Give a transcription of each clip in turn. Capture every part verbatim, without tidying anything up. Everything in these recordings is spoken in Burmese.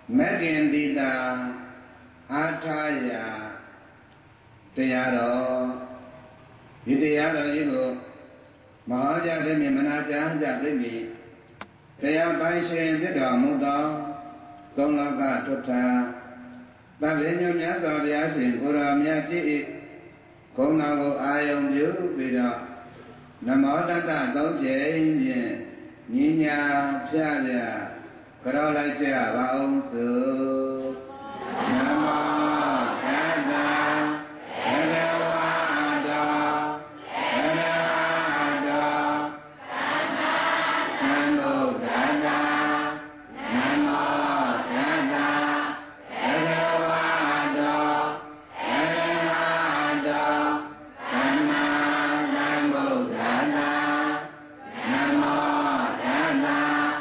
Megindita Ataya Tayaro Vidayaro Yigo Mahaja Demi Manaja Jadimi Taya Baishin Vida Muda Tonglaka Tota Tavinyo Myasa Vyashin Pura Myaji Konago Ayom Yu Vida Namadata Doje Ninya Pyaya Karalaja Vaunsu Nama Kada Kadawada Kadawada Namo Kada Namo Kada Kadawada Kadawada Sama Namo Kada Namo Kada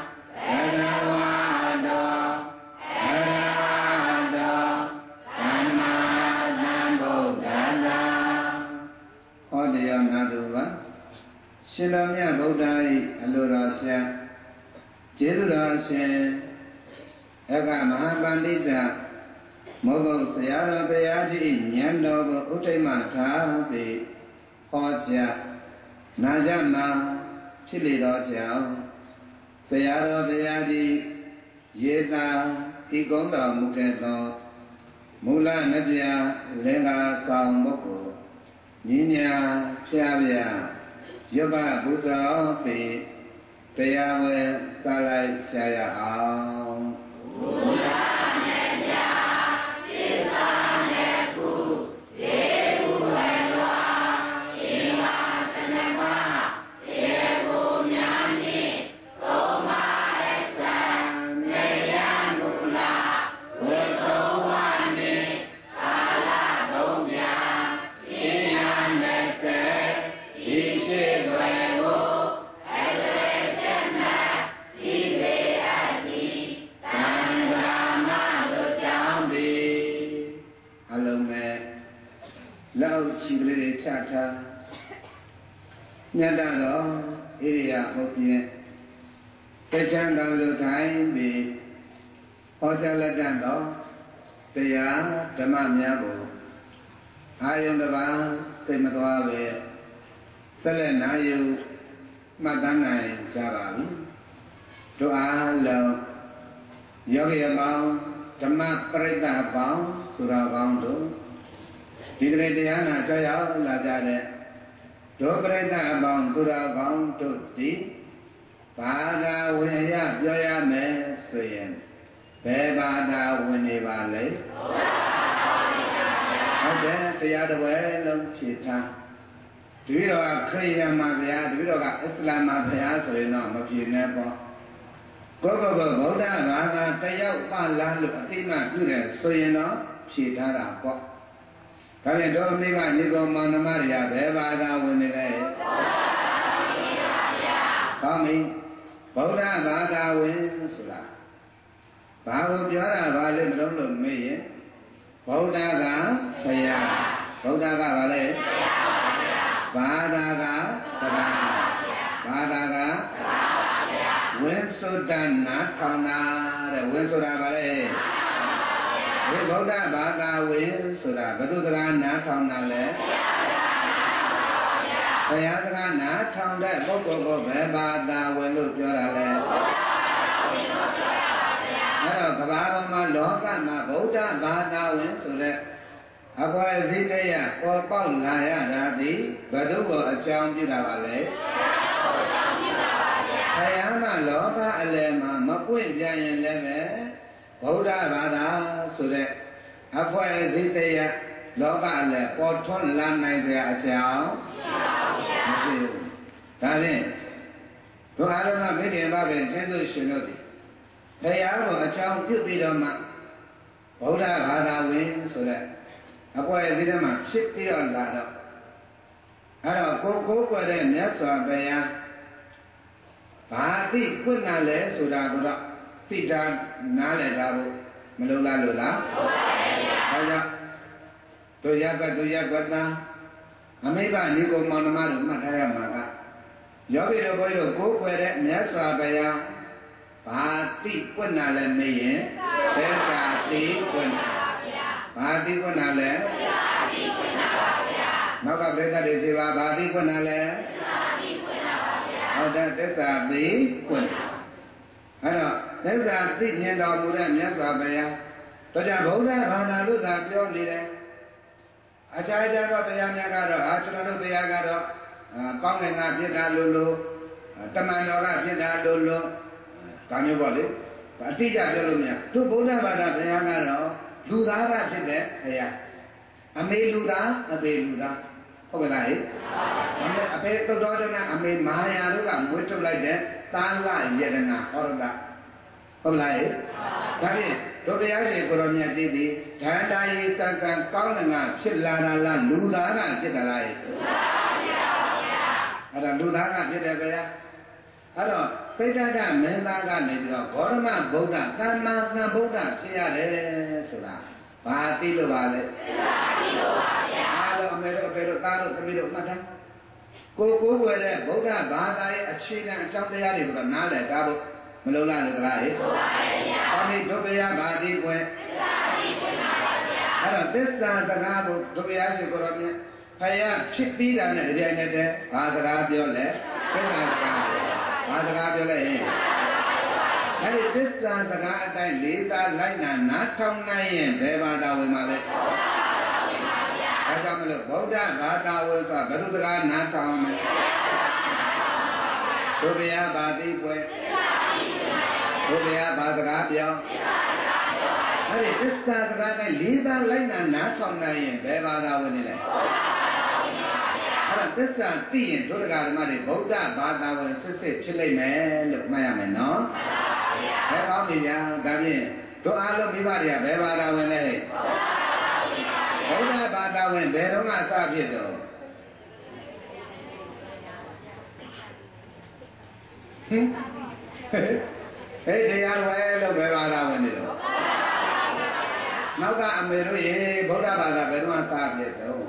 Shilamya Buddhai Alurasya Jirurasya Eka Mahabandita Mogo Sayara Bayadi Nyanogo Uttima Thabi Hoja Najama Chiliroja Sayara Bayadi Yeta Igonda Muketo Mula Nadia Lenga Kaumoko Ninya Pyavya Yoga Buddha Pi Tayawe Salai Chaya Aum Buddha Neja Sita Neku Devu Elwa Ima Senema Devu Nyani Toma Esa Neyanula Wetowani Ala Domya Iya Nese Ije Dwevo Eletena Ide Adi Tangama Lojambi Alome Lau Chigli Chata Nyadano Iriya Mokye Pechanda Lutai Bi Hojala Dando Teya Dhamma Myabo Ayondava Semadwabe Sele Nayu Madanai Javavi Dua Lo Yogi Abang Dhamma Parita Abang Surabang Tu Digre Diana Jaya Lajare Do Parita Abang Surabang Tu Di Pada Wihya Joya Me Suyen Bebada Winivale Oke Tiada Welum Cita Dviro Kriya Mabya Dviro Islam Mabya Surino Mabine Po Gogo Buddha Vaga Tayau Palalu Atima Jure Suyino Chitara Po Kali Do Miga Nigo Manamaria Bebada Winile Kami Buddha Vaga Win Sula Bago Pyara Vale Mrolo Meye Buddha Ga Saya Buddha Ga Vale Vadaga Vadaga Winsudana Kauna Winsura Vale Buddha Vaga Winsura Baduga Nakauna Le Sayadaga Nakaunda Boko Bebada Welu Jorale Kabama Loka Ma Buddha Vada Winsura Apa Vidya Kopal Laya Radi Badugo Acham Jiravale Sayama Loka Alema Mapuin Jayan Leve Buddha Vada Sure Apa Vidya Loka Ale Poton Lam Naidya Acham Tadi Tu Alama Vidya Baga Tendu Shinodi Sayago Acham Jupidoma Buddha Vada Win Sure Apa yang ma sit dia lah. Ada koko pada nyata bayar. Pasti pun nale sudah berak. Tidak nale tahu. Melula lula. Ada. Tu jaga tu jaga na. Amiba ni ko mana mana mana ya mana. Jadi lo boleh koko pada nyata bayar. Pasti pun nale ni. Saya ဘာတိကွနာလဲနောက်ကပြိဿတွေစီပါဘာတိကွနာလဲဟုတ်တယ်သစ္စာသိကွနာအဲ့တော့သစ္စာသိမြင်တော်မူတဲ့မြတ်စွာဘုရားတို့ကြောင့်ဗုဒ္ဓဘာသာလို့သာပြောနေတယ်အခြားခြားသောဘုရားများကတော့အာကျွန်တော်တို့ဘုရားကတော့ကောင်းကင်ကဖြစ်တာလို့လို့တမန်တော်ကဖြစ်တာလို့လို့ဒါမျိုးပေါ့လေအတိအကျပြောလို့မရသူဗုဒ္ဓဘာသာဘုရားကတော့လူသားကဖြစ်တဲ့ဘုရားအမေလူသားအဖေလူသားဟုတ်ကဲ့လားဟဲ့အဖေတုတ်တော်တနာအမေမဟာယာတို့ကမွေးထုတ်လိုက်တဲ့သာလယတနာဟောရတာဟုတ်လားဟဲ့ဒါဖြင့်တို့တရားရှင်ကိုရောမြတ်ကြည့်သည်ဓာတာယတကံကောင်းငါဖြစ်လာတာလားလူသားကဖြစ်တာလားဟဲ့လူသားပါဗျာအဲ့ဒါလူသားကဖြစ်တယ်ဗျာအဲ့တော့စိတ်ဓာတ်မင်းသားကနေပြီးတော့ဂေါရမဗုဒ္ဓသမ္မာသမ္ဗုဒ္ဓဖြစ်ရတယ်ဆိုတာဘာသိလို့ပါလဲသိလို့ပါဗျာအားလုံးအမေတို့အဖေတို့သားတို့သမီးတို့မှတ်ထားကိုကိုွယ်တဲ့ဗုဒ္ဓဘာသာရဲ့အခြေခံအကြောင်းတရားတွေကိုတော့နားလည်ထားဖို့မလုံလားလို့လားဟဲ့ဟုတ်ပါရဲ့ဗျာအော်ဒီဒုဗယဘာတိွယ်သစ္စာတိွယ်ပါဗျာအဲ့တော့သစ္စာစကားကိုဒုဗယရှိကိုရောမြတ်ဖယားဖြစ်ပြီးတာနဲ့တပြိုင်နက်တည်းဘာစကားပြောလဲသစ္စာစကားဘာစကားပြောလဲဟင်အဲ့ဒီသစ္စာစကားအတိုင်းလေးစားလိုက်နာနားထောင်နိုင်ရင်ဘယ်ဘာသာဝင်ပါလဲဒါကြောင့်မလို့ဗုဒ္ဓဘာသာဝင်ဆိုတာဘယ်လိုစကားနားထောင်မလဲဒုဗယဘာတိွယ်ဒုဗယဘာစကားပြောအဲ့ဒီသစ္စာစကားတိုင်းလေးစားလိုက်နာနားထောင်နိုင်ရင်ဘယ်ဘာသာဝင်နေလဲအဲ့ဒါသစ္စာသိရင်ဒုဒကာဓမ္မတွေဗုဒ္ဓဘာသာဝင်စစ်စစ်ဖြစ်လိမ့်မယ်လို့မှတ်ရမယ်နော်မှန်ပါဗျာဘယ်ကောင်းပြီဗျာဒါဖြင့်တို့အားလုံးမိဘတွေကဘယ်ဘာသာဝင်လဲဗုဒ္ဓဘာသာဝင်ဘယ်တော့မှစဖြစ်တော့ဟင်ဟဲ့တရားဝဲလို့ဘယ်ဘာသာဝင်နေတော့နောက်ကအမေတို့ရေဗုဒ္ဓဘာသာဘယ်တော့မှစဖြစ်တော့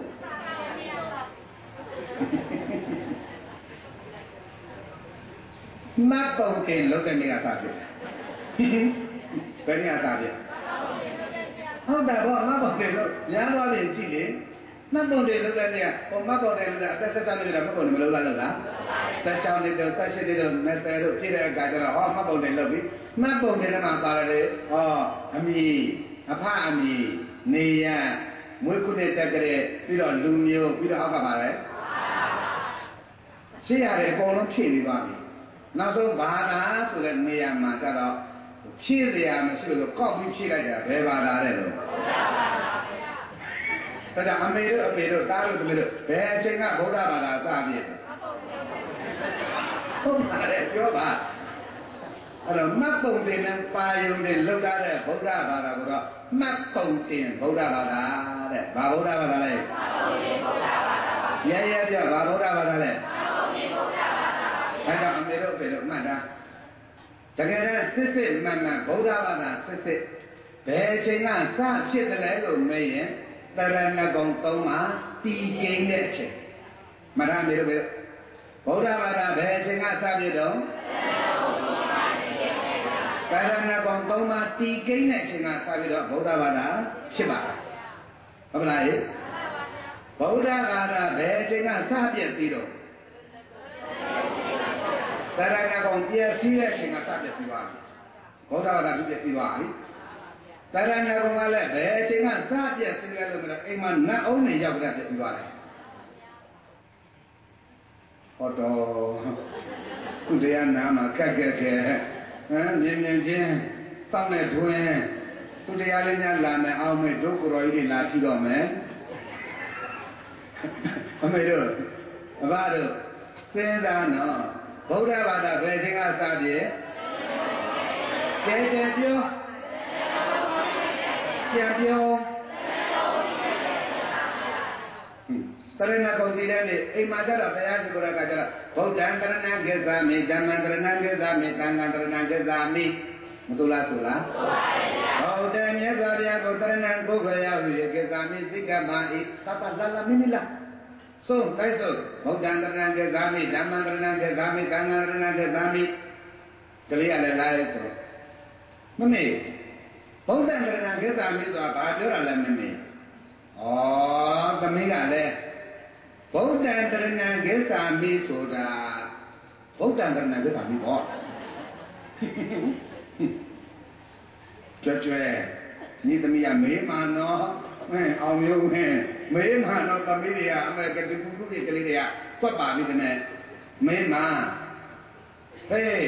မတ်ပုံတင်လုပ်တဲ့နေရာစဖြစ်ဘယ်နေရာစဖြစ်ဟုတ်တယ်ဗောမတ်ပုံတင်လို့ရမ်းသွားရင်ကြည့်လေမတ်ပုံတင်လုပ်တဲ့နေရာဟိုမတ်ပုံတင်လို့အသက်သက်လို့ရမတ်ပုံတင်မလုပ်လားလို့လားသက်ချောင်းနေတော့သက်ရှိနေတော့မက်ဆယ်တို့ဖြစ်တဲ့အခါကျတော့ဟောမတ်ပုံတင်လုပ်ပြီမတ်ပုံတင်လည်းမှပါတယ်လေဟောအမီအဖအမီနေရမွေးခုနှစ်တက်ကြတဲ့ပြီးတော့လူမျိုးပြီးတော့အောက်ကပါတယ်ရှင်းရတယ်အကုန်လုံးဖြည့်ပြီးသွားပြီနောက်ဆုံးဘာသာဆိုတဲ့နေရာမှာကျတော့ဖြည့်စရာမရှိလို့ကောက်ပြီးဖြည့်လိုက်တာဘယ်ဘာသာလဲလို့ဒါကြောင့်အမေတို့အဖေတို့တားလို့သမီးတို့ဘယ်အချိန်ကဗုဒ္ဓဘာသာစပြည့်ဟုတ်ပါတယ်ပြောပါအဲ့တော့မတ်ပုံတင်နဲ့ပါယုံတင်လောက်ထားတဲ့ဗုဒ္ဓဘာသာကိုတော့မတ်ပုံတင်ဗုဒ္ဓဘာသာတဲ့ဘာဗုဒ္ဓဘာသာလဲမတ်ပုံတင်ဗုဒ္ဓဘာသာရဲရဲပြဘာဗုဒ္ဓဘာသာလဲမတ်ပုံတင်ဗုဒ္ဓဘာသာဒါကြောင့်အမေတို့အဖေတို့မှတ်တာတကယ်တမ်းစစ်စစ်မှန်မှန်ဗုဒ္ဓဘာသာစစ်စစ်ဘယ်အချိန်ကစဖြစ်တယ်လဲလို့မေးရင်တရဏဂုံသုံးမှာတည်ကျင်းတဲ့အချိန်မရမေတို့ဗုဒ္ဓဘာသာဘယ်အချိန်ကစဖြစ်တော့တရဏဂုံသုံးမှာတည်ကျင်းတဲ့အချိန်ကစပြီးတော့ဗုဒ္ဓဘာသာဖြစ်ပါတယ်ဟုတ်ပါလားဗုဒ္ဓဘာသာဘယ်အချိန်ကစပြည့်ပြီးတော့တရဏဂုံပြည့်စည်တဲ့အချိန်ကစပြည့်ပြီးသွားပြီဗုဒ္ဓဘာသာပြည့်စည်သွားပြီတရဏဂုံကလည်းဘယ်အချိန်ကစပြည့်စည်လဲလို့မလဲအိမ်မှာနတ်အုံးနေရောက်ကြပြည့်ပြီးသွားတယ်ဟောတော်သူတရားနာမှာကက်ကက်ကဲဟမ်မြင်မြင်ချင်းစောင့်နေတွင်သူတရားလေးများလာမယ်အောင်မဲ့ဒုက္ခရောကြီးတွေလာရှိတော့မယ်အမေတို့အဘတို့စဉ်းစားနော်ဗုဒ္ဓဘာသာဘယ်ချိန်ကစပြည့်ကဲကဲပြောပြန်ပြောတရဏဂုံဒီလည်းနေအိမ်မှာကျတော့ဘုရားရှိခိုးတဲ့အခါကျတော့ဗုဒ္ဓံတရဏံကိစ္ဆာမိဓမ္မံတရဏံကိစ္ဆာမိသံဃံတရဏံကိစ္ဆာမိမဆိုလားဆိုလားဆိုပါရဲ့ဗုဒ္ဓမြတ်စွာဘုရားကိုတရဏံကိုခရဟုရေကိစ္ဆာမိသိက္ခမဣသတ္တလလမိမိလားဆုံးတိုက်ဆုံးဗုဒ္ဓံတရဏံကိစ္ဆာမိဓမ္မံတရဏံကိစ္ဆာမိသံဃံတရဏံကိစ္ဆာမိကလေးကလည်းလာရဲဆိုမမေဗုဒ္ဓံတရဏံကိစ္ဆာမိဆိုတာဘာပြောတာလဲမင်းမင်းဩသမီးကလည်းဗုဒ္ဓံတရဏံကိစ္ဆာမိဆိုတာဗုဒ္ဓံတရဏံကိစ္ဆာမိပေါ့ကြွကြွညီသမီးကမေးမှနော်ဟဲ့အောင်မျိုးဟဲ့မေးမှနော်သမီးတွေကအမေကတူကူကူကလေးတွေကကွက်ပါပြီတဲ့နဲ့မေးမှဟေး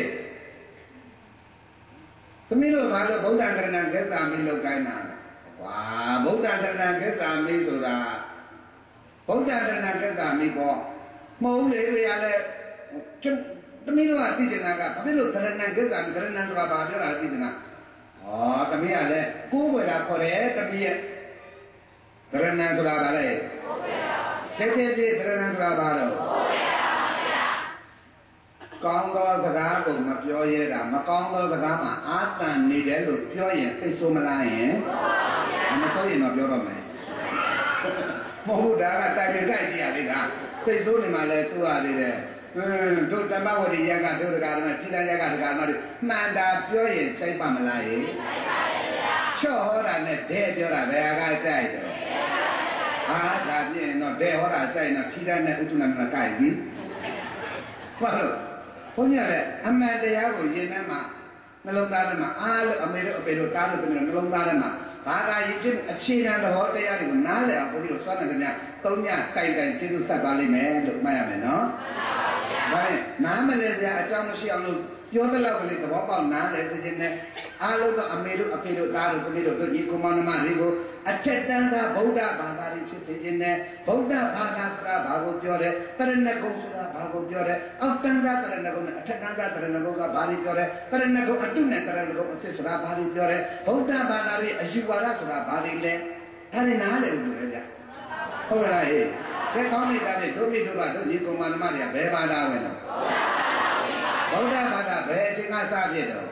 သမီးတို့ဘာလို့ဗုဒ္ဓံတရဏံကိစ္ဆာမိလောက်ကိုင်းတာဝါဗုဒ္ဓံတရဏံကိစ္ဆာမိဆိုတာဗုဒ္ဓံတရဏံကိစ္ဆာမိပေါ့မဟုတ်လေတွေကလည်းသမီးတို့ကသိချင်တာကဘာဖြစ်လို့တရဏံကိစ္ဆာမိတရဏံဆိုတာဘာပြောတာသိချင်တာဩသမီးကလည်းကိုးွယ်တာခေါ်တယ်သမီးရဲ့တရဏံဆိုတာဘာလဲကိုးွယ်တာချက်ချက်ချင်းတရဏံဆိုတာဘာလို့ကောင်းသောစကားကိုမပြောရတာမကောင်းသောစကားမှာအာတန်နေတယ်လို့ပြောရင်စိတ်ဆိုးမလားယင်မဆိုးရင်တော့ပြောတော့မယ်မဟုတ်ဒါကတိုင်ကြိုက်ကြည့်ရလေကစိတ်ဆိုးနေမှလည်းဆိုးရသေးတယ်ဟင်းတို့တမဝတိရကတို့တကားတော့ထိလာရကတကားတော့မှန်တာပြောရင်စိတ်ပါမလားယင်စိတ်ပါတယ်ဗျာချော့ဟောတာနဲ့ဒဲပြောတာဘယ်ဟာကကြိုက်တယ်ဟာဒါပြင်းတော့ဒဲဟောတာကြိုက်တော့ထိလာနဲ့ဥထုနာနဲ့ကြိုက်ပြီဟုတ်လို့ဘုန်းကြီးလည်းအမှန်တရားကိုယင်ထဲမှာနှလုံးသားထဲမှာအားလို့အမေတို့အပေတို့တားလို့တမီးတို့နှလုံးသားထဲမှာဘာသာရည်ချင်းအခြေခံသဘောတရားတွေကိုနားလည်အောင်ဘုန်းကြီးတို့စွမ်းတဲ့များသုံးညတိုင်တိုင်ကျေးဇူးဆက်သွားလိမ့်မယ်လို့မှတ်ရမယ်နော်မှန်ပါဗျာဒါနဲ့နားမလဲစရာအကြောင်းမရှိအောင်လို့ပြောတဲ့လောက်ကလေးသဘောပေါက်နားလည်သိခြင်းနဲ့အားလုံးသောအမေတို့အဖေတို့တားလို့တမီးတို့တို့ညီကိုမောင်နှမတွေကိုအထက်တန်းသာဗုဒ္ဓဘာသာတွေဖြစ်သိခြင်းနဲ့ဗုဒ္ဓဘာသာဆိုတာဘာကိုပြောတယ်တရဏဂုံဆိုတာဘာကိုပြောတယ်အောက်တန်းသာတရဏဂုံနဲ့အထက်တန်းသာတရဏဂုံကဘာတွေပြောတယ်တရဏဂုံအတုနဲ့တရဏဂုံအစစ်ဆိုတာဘာတွေပြောတယ်ဗုဒ္ဓဘာသာရဲ့အယူဝါဒဆိုတာဘာတွေလဲဒါတွေနားလည်လို့ပြောကြဟုတ်ကဲ့လားဟေးကဲကောင်းနေတာဖြင့်ဒုပိဒုကဒုညီကုမာနမတွေကဘယ်ဘာသာဝင်တော့ဗုဒ္ဓဘာသာဘယ်အချိန်ကစဖြစ်တော့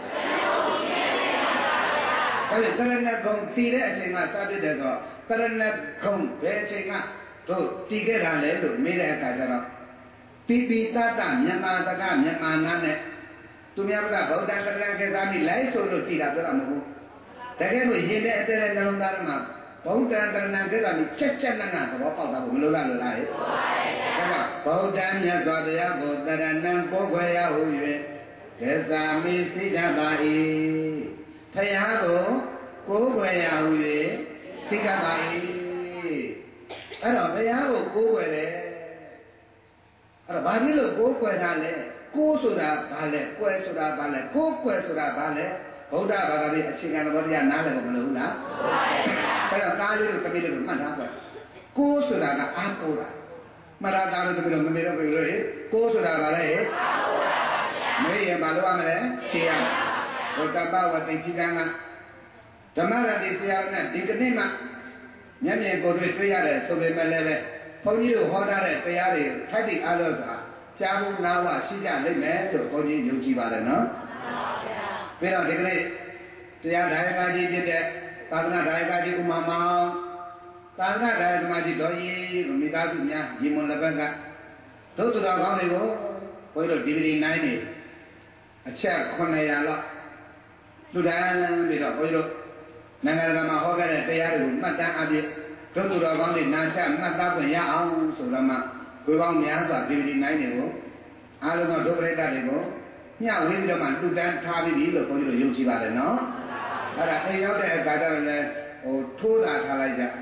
အဲ့ဒီတရဏဂုံတည်တဲ့အချိန်ကစဖြစ်တယ်ဆိုတရဏဂုံဘယ်အချိန်ကတို့တည်ခဲ့တာလဲလို့မေးတဲ့အခါကျတော့ပိပိတတမြန်မာတကမြန်မာနာနဲ့သူများကဗုဒ္ဓတရဏကိစ္ဆာမိလိုက်ဆိုလို့တည်တာပြောတာမဟုတ်ဘူးတကယ်လို့ရင်တဲ့အတဲတဲ့နှလုံးသားထဲမှာဗုဒ္ဓတရဏကိစ္ဆာမိချက်ချက်နက်နက်သဘောပေါက်တာကိုမလို့လားလို့လားဟဲ့ဒါကဗုဒ္ဓမြတ်စွာဘုရားကိုတရဏံကိုယ်ွယ်ရဟု၍ကိစ္ဆာမိသိကြပါ၏ဖယားကိုကိုးကွယ်ရဟု၍သိကြပါ၏အဲ့တော့ဘုရားကိုကိုးကွယ်တယ်အဲ့တော့ဘာဖြစ်လို့ကိုးကွယ်တာလဲကိုးဆိုတာဘာလဲကွယ်ဆိုတာဘာလဲကိုးကွယ်ဆိုတာဘာလဲဗုဒ္ဓဘာသာရဲ့အခြေခံသဘောတရားနားလည်ဖို့မလိုဘူးလားအဲ့တော့သားလေးတို့တပည့်လေးတို့မှတ်ထားပါကိုးဆိုတာကအားကိုးတာမှတ်သားလို့တပည့်တို့မမေတော့ပြီလို့ကိုးဆိုတာဘာလဲအားကိုးတာပါဗျာမေးရင်ဘာလို့ရမလဲဖြေရမယ်ဘုဒ္ဓဘာဝတိခိကံကဓမ္မရတိတရားနဲ့ဒီကနေ့မှမျက်မြင်ကိုယ်တွေ့တွေ့ရတယ်ဆိုပေမဲ့လည်းဘုန်းကြီးတို့ဟောထားတဲ့တရားတွေထိုက်တိအားလို့ဆိုတာကြားဖို့နားဝရှိကြလိမ့်မယ်လို့ဘုန်းကြီးယုံကြည်ပါတယ်နော်မှန်ပါဗျာပြီးတော့ဒီကနေ့တရားဒါယကကြီးဖြစ်တဲ့သာသနာဒါယကကြီးဥမာမောင်သာသနာဒါယကမကြီးတော်ကြီးမိသားစုများညီမွန်လက်ဘက်ကတို့သူတော်ကောင်းတွေကိုဘုန်းကြီးတို့ဒီဂရီနိုင်နေအချက်ခုနှစ်ရာလောက်လူတန်းပြီးတော့ဘုန်းကြီးတို့နိုင်ငံတကာမှာဟောခဲ့တဲ့တရားတွေကိုမှတ်တမ်းအပြည့်တို့သူတော်ကောင်းတွေနာချမှတ်သားခွင့်ရအောင်ဆိုတော့မှဘုရားများစွာဒီဂရီနိုင်တွေကိုအားလုံးသောဒုပရိသတ်တွေကိုမျှဝေပြီးတော့မှလူတန်းထားပြီးပြီလို့ဘုန်းကြီးတို့ယုံကြည်ပါတယ်နော်အဲ့ဒါအိမ်ရောက်တဲ့အခါကျတော့လည်းဟိုထိုးတာထားလိုက်ကြ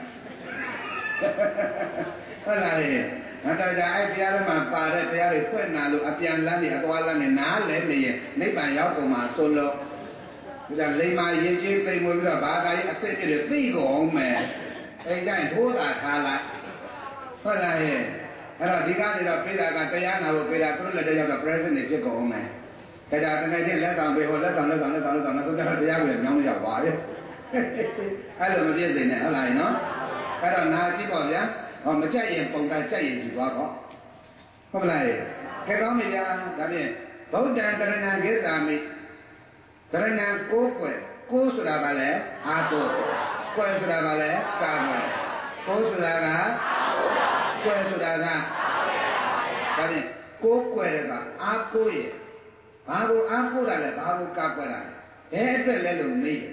ဟုတ်လားလေမတော်ကြအဲ့တရားတွေမှာပါတဲ့တရားတွေဖွင့်နာလို့အပြန်လန်းနေအသွားလန်းနေနားလဲနေရင်နိဗ္ဗာန်ရောက်ကုန်မှာဆိုလို့ဒါလိမ္မာရင်ချင်းသိမ့်မွေးပြီးတော့ဘာသာရေးအစစ်ပြည့်တွေသိကုန်မယ်အိမ်တိုင်းထိုးတာထားလိုက်ဟုတ်လားဟဲ့အဲ့တော့ဒီကနေတော့ပြေးတာကတရားနာဖို့ပြေးတာသူတို့လက်တယောက်က present နေဖြစ်ကုန်မယ်ဒါကြတကယ်ချင်းလက်ဆောင်ပေးဟောလက်ဆောင်လက်ဆောင်လက်ဆောင်လက်ဆောင်နောက်တော့တရားကိုညောင်းလို့ရောက်ပါရဲ့အဲ့လိုမပြည့်စုံနဲ့ဟုတ်လားနော်အဲ့တော့နာကြည့်ပါဗျာဟောမကြိုက်ရင်ပုံတိုင်းကြိုက်ရင်ကြည့်သွားတော့ဟုတ်လားခဲကောင်းပြီဗျာဒါဖြင့်ဗုဒ္ဓံတရဏံကိစ္ဆာမိတရဏံကိုးကွယ်ကိုးဆိုတာကလည်းအာကိုးကွယ်ဆိုတာကလည်းကာကွယ်ကိုးဆိုတာကကွယ်ဆိုတာကဒါဖြင့်ကိုးကွယ်တယ်ကအာကိုးရဲ့ဘာကိုအားကိုးတာလဲဘာကိုကာကွယ်တာလဲဘယ်အတွက်လဲလို့မေး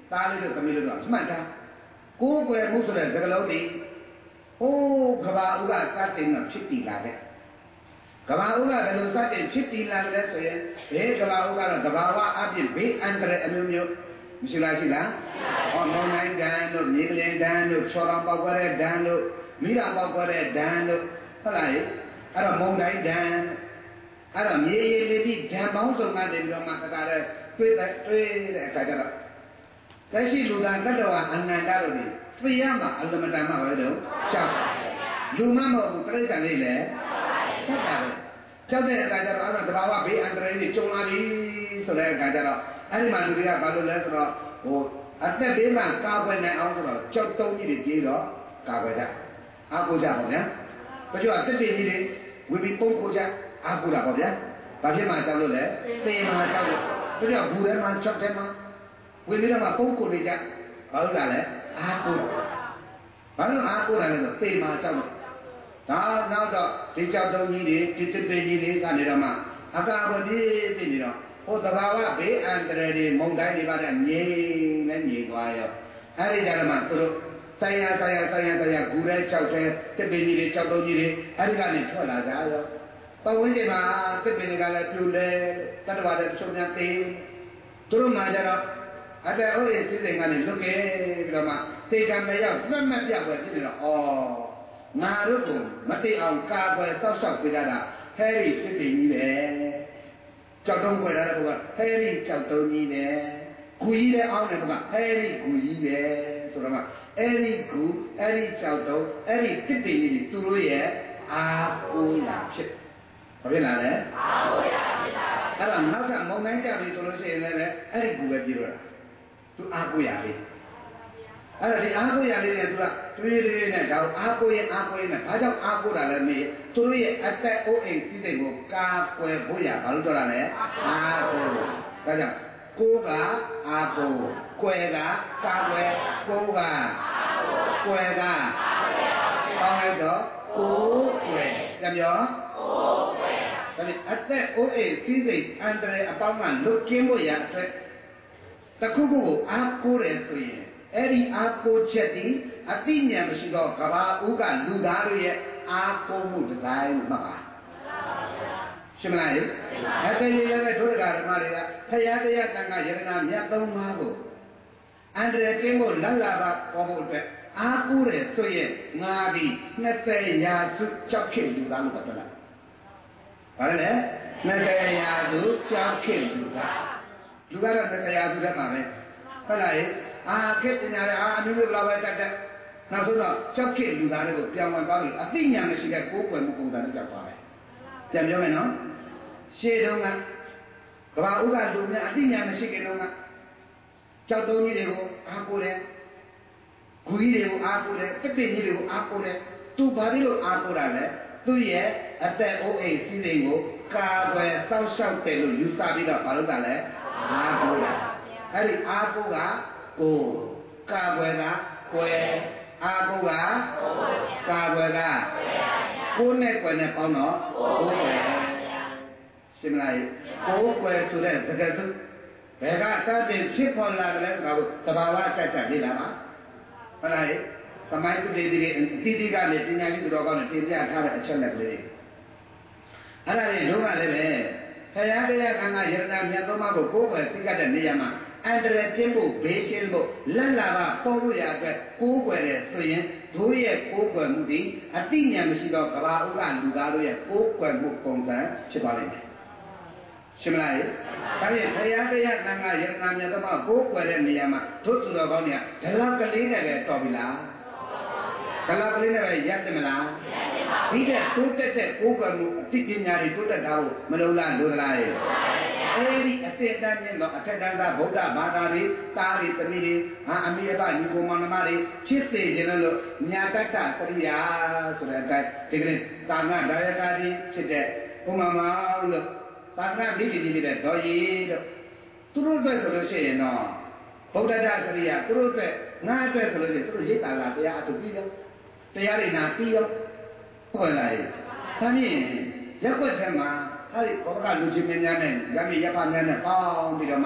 သားလေးတို့သမီးတို့တော့မှတ်တာကိုယ်ွယ်မှုဆိုတဲ့သကလုံးဒီဟိုးကဘာဥကစတင်တော့ဖြစ်တည်လာတဲ့ကဘာဥကဘယ်လိုစတင်ဖြစ်တည်လာတယ်ဆိုရင်ဘယ်ကဘာဥကတော့ကဘာဝအပြင်ဘေးအန္တရာယ်အမျိုးမျိုးမရှိလားရှိလားဟောမောင်နိုင်တန်တို့မြေကလေးတန်တို့ချော်တော်ပေါက်ကြတဲ့တန်တို့မိရာပေါက်ကြတဲ့တန်တို့ဟုတ်လားအဲ့တော့မောင်နိုင်တန်အဲ့တော့မြေရည်လေးပြီးဓာတ်ပေါင်းစုံကနေပြီးတော့မှတခါတည်းတွေ့တဲ့တွေ့တဲ့အခါကျတော့လက်ရှိလူသားတတ္တဝါအနန္တတို့ဒီသိရမှာအလမတန်မှပဲတော့ရှောက်လူမမဟုတ်ဘူးပြိဿံလေးလည်းရှောက်တာပဲရှောက်တဲ့အခါကျတော့အဲ့တော့တဘာဝဘေးအန္တရာယ်ကြီးကြုံလာပြီဆိုတဲ့အခါကျတော့အဲ့ဒီမှာလူတွေကဘာလို့လဲဆိုတော့ဟိုအသက်ဘေးမှာကာကွယ်နိုင်အောင်ဆိုတော့ကြောက်တုံးကြီးတွေပြေးတော့ကာကွယ်ကြအားကိုးကြပါဗျာဘာကြောင့်အသက်တွေကြီးတွေဝီပြီးပုံကိုကြအားကိုးတာပါဗျာဘာဖြစ်မှကြောက်လို့လဲသေမှာကြောက်လို့ဘာကြောင့်ဘူးထဲမှာချက်ထဲမှာဝီပြီးတော့မှပုံကိုနေကြဘာလို့လဲအားကိုးဘာလို့အားကိုးတယ်လဲဆိုသေမှာကြောက်လို့ဒါနောက်တော့ဒီကြောက်တုံးကြီးတွေဒီတစ်ပေကြီးတွေကနေတော့မှအကာအကွယ်ပြေးပြေးနေတော့ဟိုတဘာဝဘေးအန္တရာယ်တွေမုန်တိုင်းတွေပါတဲ့ငြိမ်နဲ့ငြိမ်သွားရောအဲ့ဒီကြတော့မှသူတို့ဆိုင်ရဆိုင်ရဆိုင်ရဆိုင်ရဂူရဲ၆တဲတစ်ပင်ကြီးတွေ၆တုံးကြီးတွေအဲ့ဒီကနေထွက်လာကြရောပတ်ဝန်းကျင်မှာတစ်ပင်တွေကလည်းပြိုလဲတတ္တဝါတွေချုပ်များသေးသူတို့မှကြတော့အတဲ့ဥရဲ့စိစိမ်ကနေလွတ်ခဲ့ပြီးတော့မှသေကံမရောက်လက်မပြပွဲဖြစ်နေတော့ဩငါတို့ကမတိအောင်ကာကွယ်စောက်ရှောက်ပေးတာဟဲ့ဒီတစ်ပင်ကြီးပဲကြောက်တုံးွယ်ထားတဲ့ဘုကဟဲရီကြောက်တုံးကြီးနဲ့ဂူကြီးတဲ့အောင်းတဲ့ဘုကဟဲရီဂူကြီးပဲဆိုတော့မှအဲ့ဒီဂူအဲ့ဒီကြောက်တုံးအဲ့ဒီတစ်ပင်ကြီးသူတို့ရဲ့အာကိုရာဖြစ်ဘာဖြစ်လာလဲအာကိုရာဖြစ်တာပါအဲ့တော့နောက်ကမုံတိုင်းကြပြီဆိုလို့ရှိရင်လည်းအဲ့ဒီဂူပဲပြေတော့တာသူအာကိုရာလေးအဲ့တော့ဒီအာကိုရာလေးနဲ့သူကတွေးတွေးနဲ့တော့အာကိုရဲ့အာကိုရဲ့နဲ့ဘာကြောင့်အာကိုတာလဲမေးသူတို့ရဲ့အသက်အိုးအိမ်စီးစိမ်ကိုကာကွယ်ဖို့ရဘာလို့တော့တာလဲအာကိုဒါကြောင့်ကိုကအာကိုကွယ်ကကာကွယ်ကိုကကွယ်ကပေါင်းလိုက်တော့ကိုကွယ်ကြပြောကိုကွယ်ဒါပေမဲ့အသက်အိုးအိမ်စီးစိမ်အန္တရာယ်အပေါင်းမှလွတ်ကင်းဖို့ရအတွက်တခုခုကိုအာကိုတယ်ဆိုရင်အဲ့ဒီအာကိုချက်ဒီအသိဉာဏ်မရှိတော့ကဘာဥကလူသားတို့ရဲ့အာကိုမှုဒီဇိုင်းမှတ်ပါရှင်းမလားအဲ့ဒီလည်းပဲတို့ကဓမ္မတွေကဖရာတရားတန်ခါယရနာမြတ်သုံးပါးကိုအန္တရာယ်ကင်းဖို့လတ်လာပါပေါ်ဖို့အတွက်အာကိုတယ်ဆိုရင်ငါဒီနှစ်ဆယ်ရာစုကြောက်ဖြစ်လူသားလို့ပြောလိုက်ဘာလဲနှစ်ဆယ်ရာစုကြောက်ဖြစ်လူသားလူကတော့နှစ်ဆယ်ရာစုတဲ့မှာပဲဟုတ်လားအာခေတ္တညာလည်းအာအမျိုးမျိုးလာပဲတက်တက်နောက်ဆုံးတော့ကြောက်ဖြစ်လူသားတွေကိုပြောင်းဝင်သွားလို့အသိဉာဏ်မရှိတဲ့ကိုယ်ွယ်မှုပုံစံနဲ့ကြောက်သွားတယ်ပြန်ပြောမယ်နော်ရှေ့တုန်းကကဘာဥကလူများအသိဉာဏ်မရှိခင်တုန်းကကြောက်တုံးကြီးတွေကိုအားကိုးတယ်ဂူကြီးတွေကိုအားကိုးတယ်တစ်ပင်ကြီးတွေကိုအားကိုးတယ်သူဘာဖြစ်လို့အားကိုးတာလဲသူ့ရဲ့အသက်အိုးအိမ်စီးစိမ်ကိုကာကွယ်စောင့်ရှောက်တယ်လို့ယူဆပြီးတော့ဘာလို့တာလဲအားကိုးတာအဲ့ဒီအားကိုးကကိုကာကွယ်ကကွယ်အာကိုကကာကွယ်ကကိုနဲ့ကွယ်နဲ့ပေါင်းတော့ကိုကွယ်ရှင်းမလားကိုကွယ်ဆိုတဲ့စကားစုဘယ်ကစတင်ဖြစ်ပေါ်လာတယ်လဲဆိုတာကိုသဘာဝအကျကျလေ့လာပါဟုတ်လားသမိုင်းသူတွေတွေအတိတိကနေပညာရှိသူတော်ကောင်းတွေတင်ပြထားတဲ့အချက်နဲ့ကလေးအဲ့ဒါတွေလုံးဝလည်းပဲခရယာတရားကံကယရဏမြတ်သုံးပါးကိုကိုယ်ွယ်သိကြတဲ့နေရာမှာအန္တရာယ်ကျင်းဖို့ဘေးရှင်းဖို့လက်လာပါပေါ်ဖို့ရအတွက်ကိုးကွယ်တယ်ဆိုရင်တို့ရဲ့ကိုးကွယ်မှုဒီအတိညာမရှိတော့ကဘာဥကလူသားတို့ရဲ့ကိုးကွယ်မှုပုံစံဖြစ်သွားလိမ့်မယ်ရှင်းမလားဒါဖြင့်ဘုရားတရားတန်ခါယရဏမြတ်သမားကိုးကွယ်တဲ့နေရာမှာတို့သူတော်ကောင်းတွေကဒလကလေးနဲ့ပဲတော်ပြီလားဒလကလေးနဲ့ပဲရပ်တယ်မလားဒီတဲ့တိုးတက်တဲ့ကိုးကွယ်မှုအတိပညာတွေတိုးတက်တာကိုမလုံးလားလို့လားအဲဒီအစစ်တမ်းမြင်တော့အထက်တန်းသားဗုဒ္ဓဘာသာတွေသားတွေသမီးတွေဟာအမိအဘညီကိုမောင်နှမတွေဖြစ်စေခြင်းလို့ညာတတ္တသရိယာဆိုတဲ့အတိုင်းဒီကနေ့သာငါဒါယကာကြီးဖြစ်တဲ့ဘုမမောင်လို့သာငါမိကြီးကြီးတဲ့ဒေါ်ရီတို့သူတို့အတွက်ဆိုလို့ရှိရင်တော့ဗုဒ္ဓတသရိယာသူတို့အတွက်ငါအတွက်ဆိုလို့ရှိရင်သူတို့ရိတ်တာလာတရားအတူပြီးရောတရားတွေနာပြီးရောဟုတ်လားဒါမြင်ရက်ွက်ထဲမှာအဲ့ဒီဘောကလူကြီးမင်းများနဲ့ရမီရဖများနဲ့ပေါင်းပြီးတော့မှ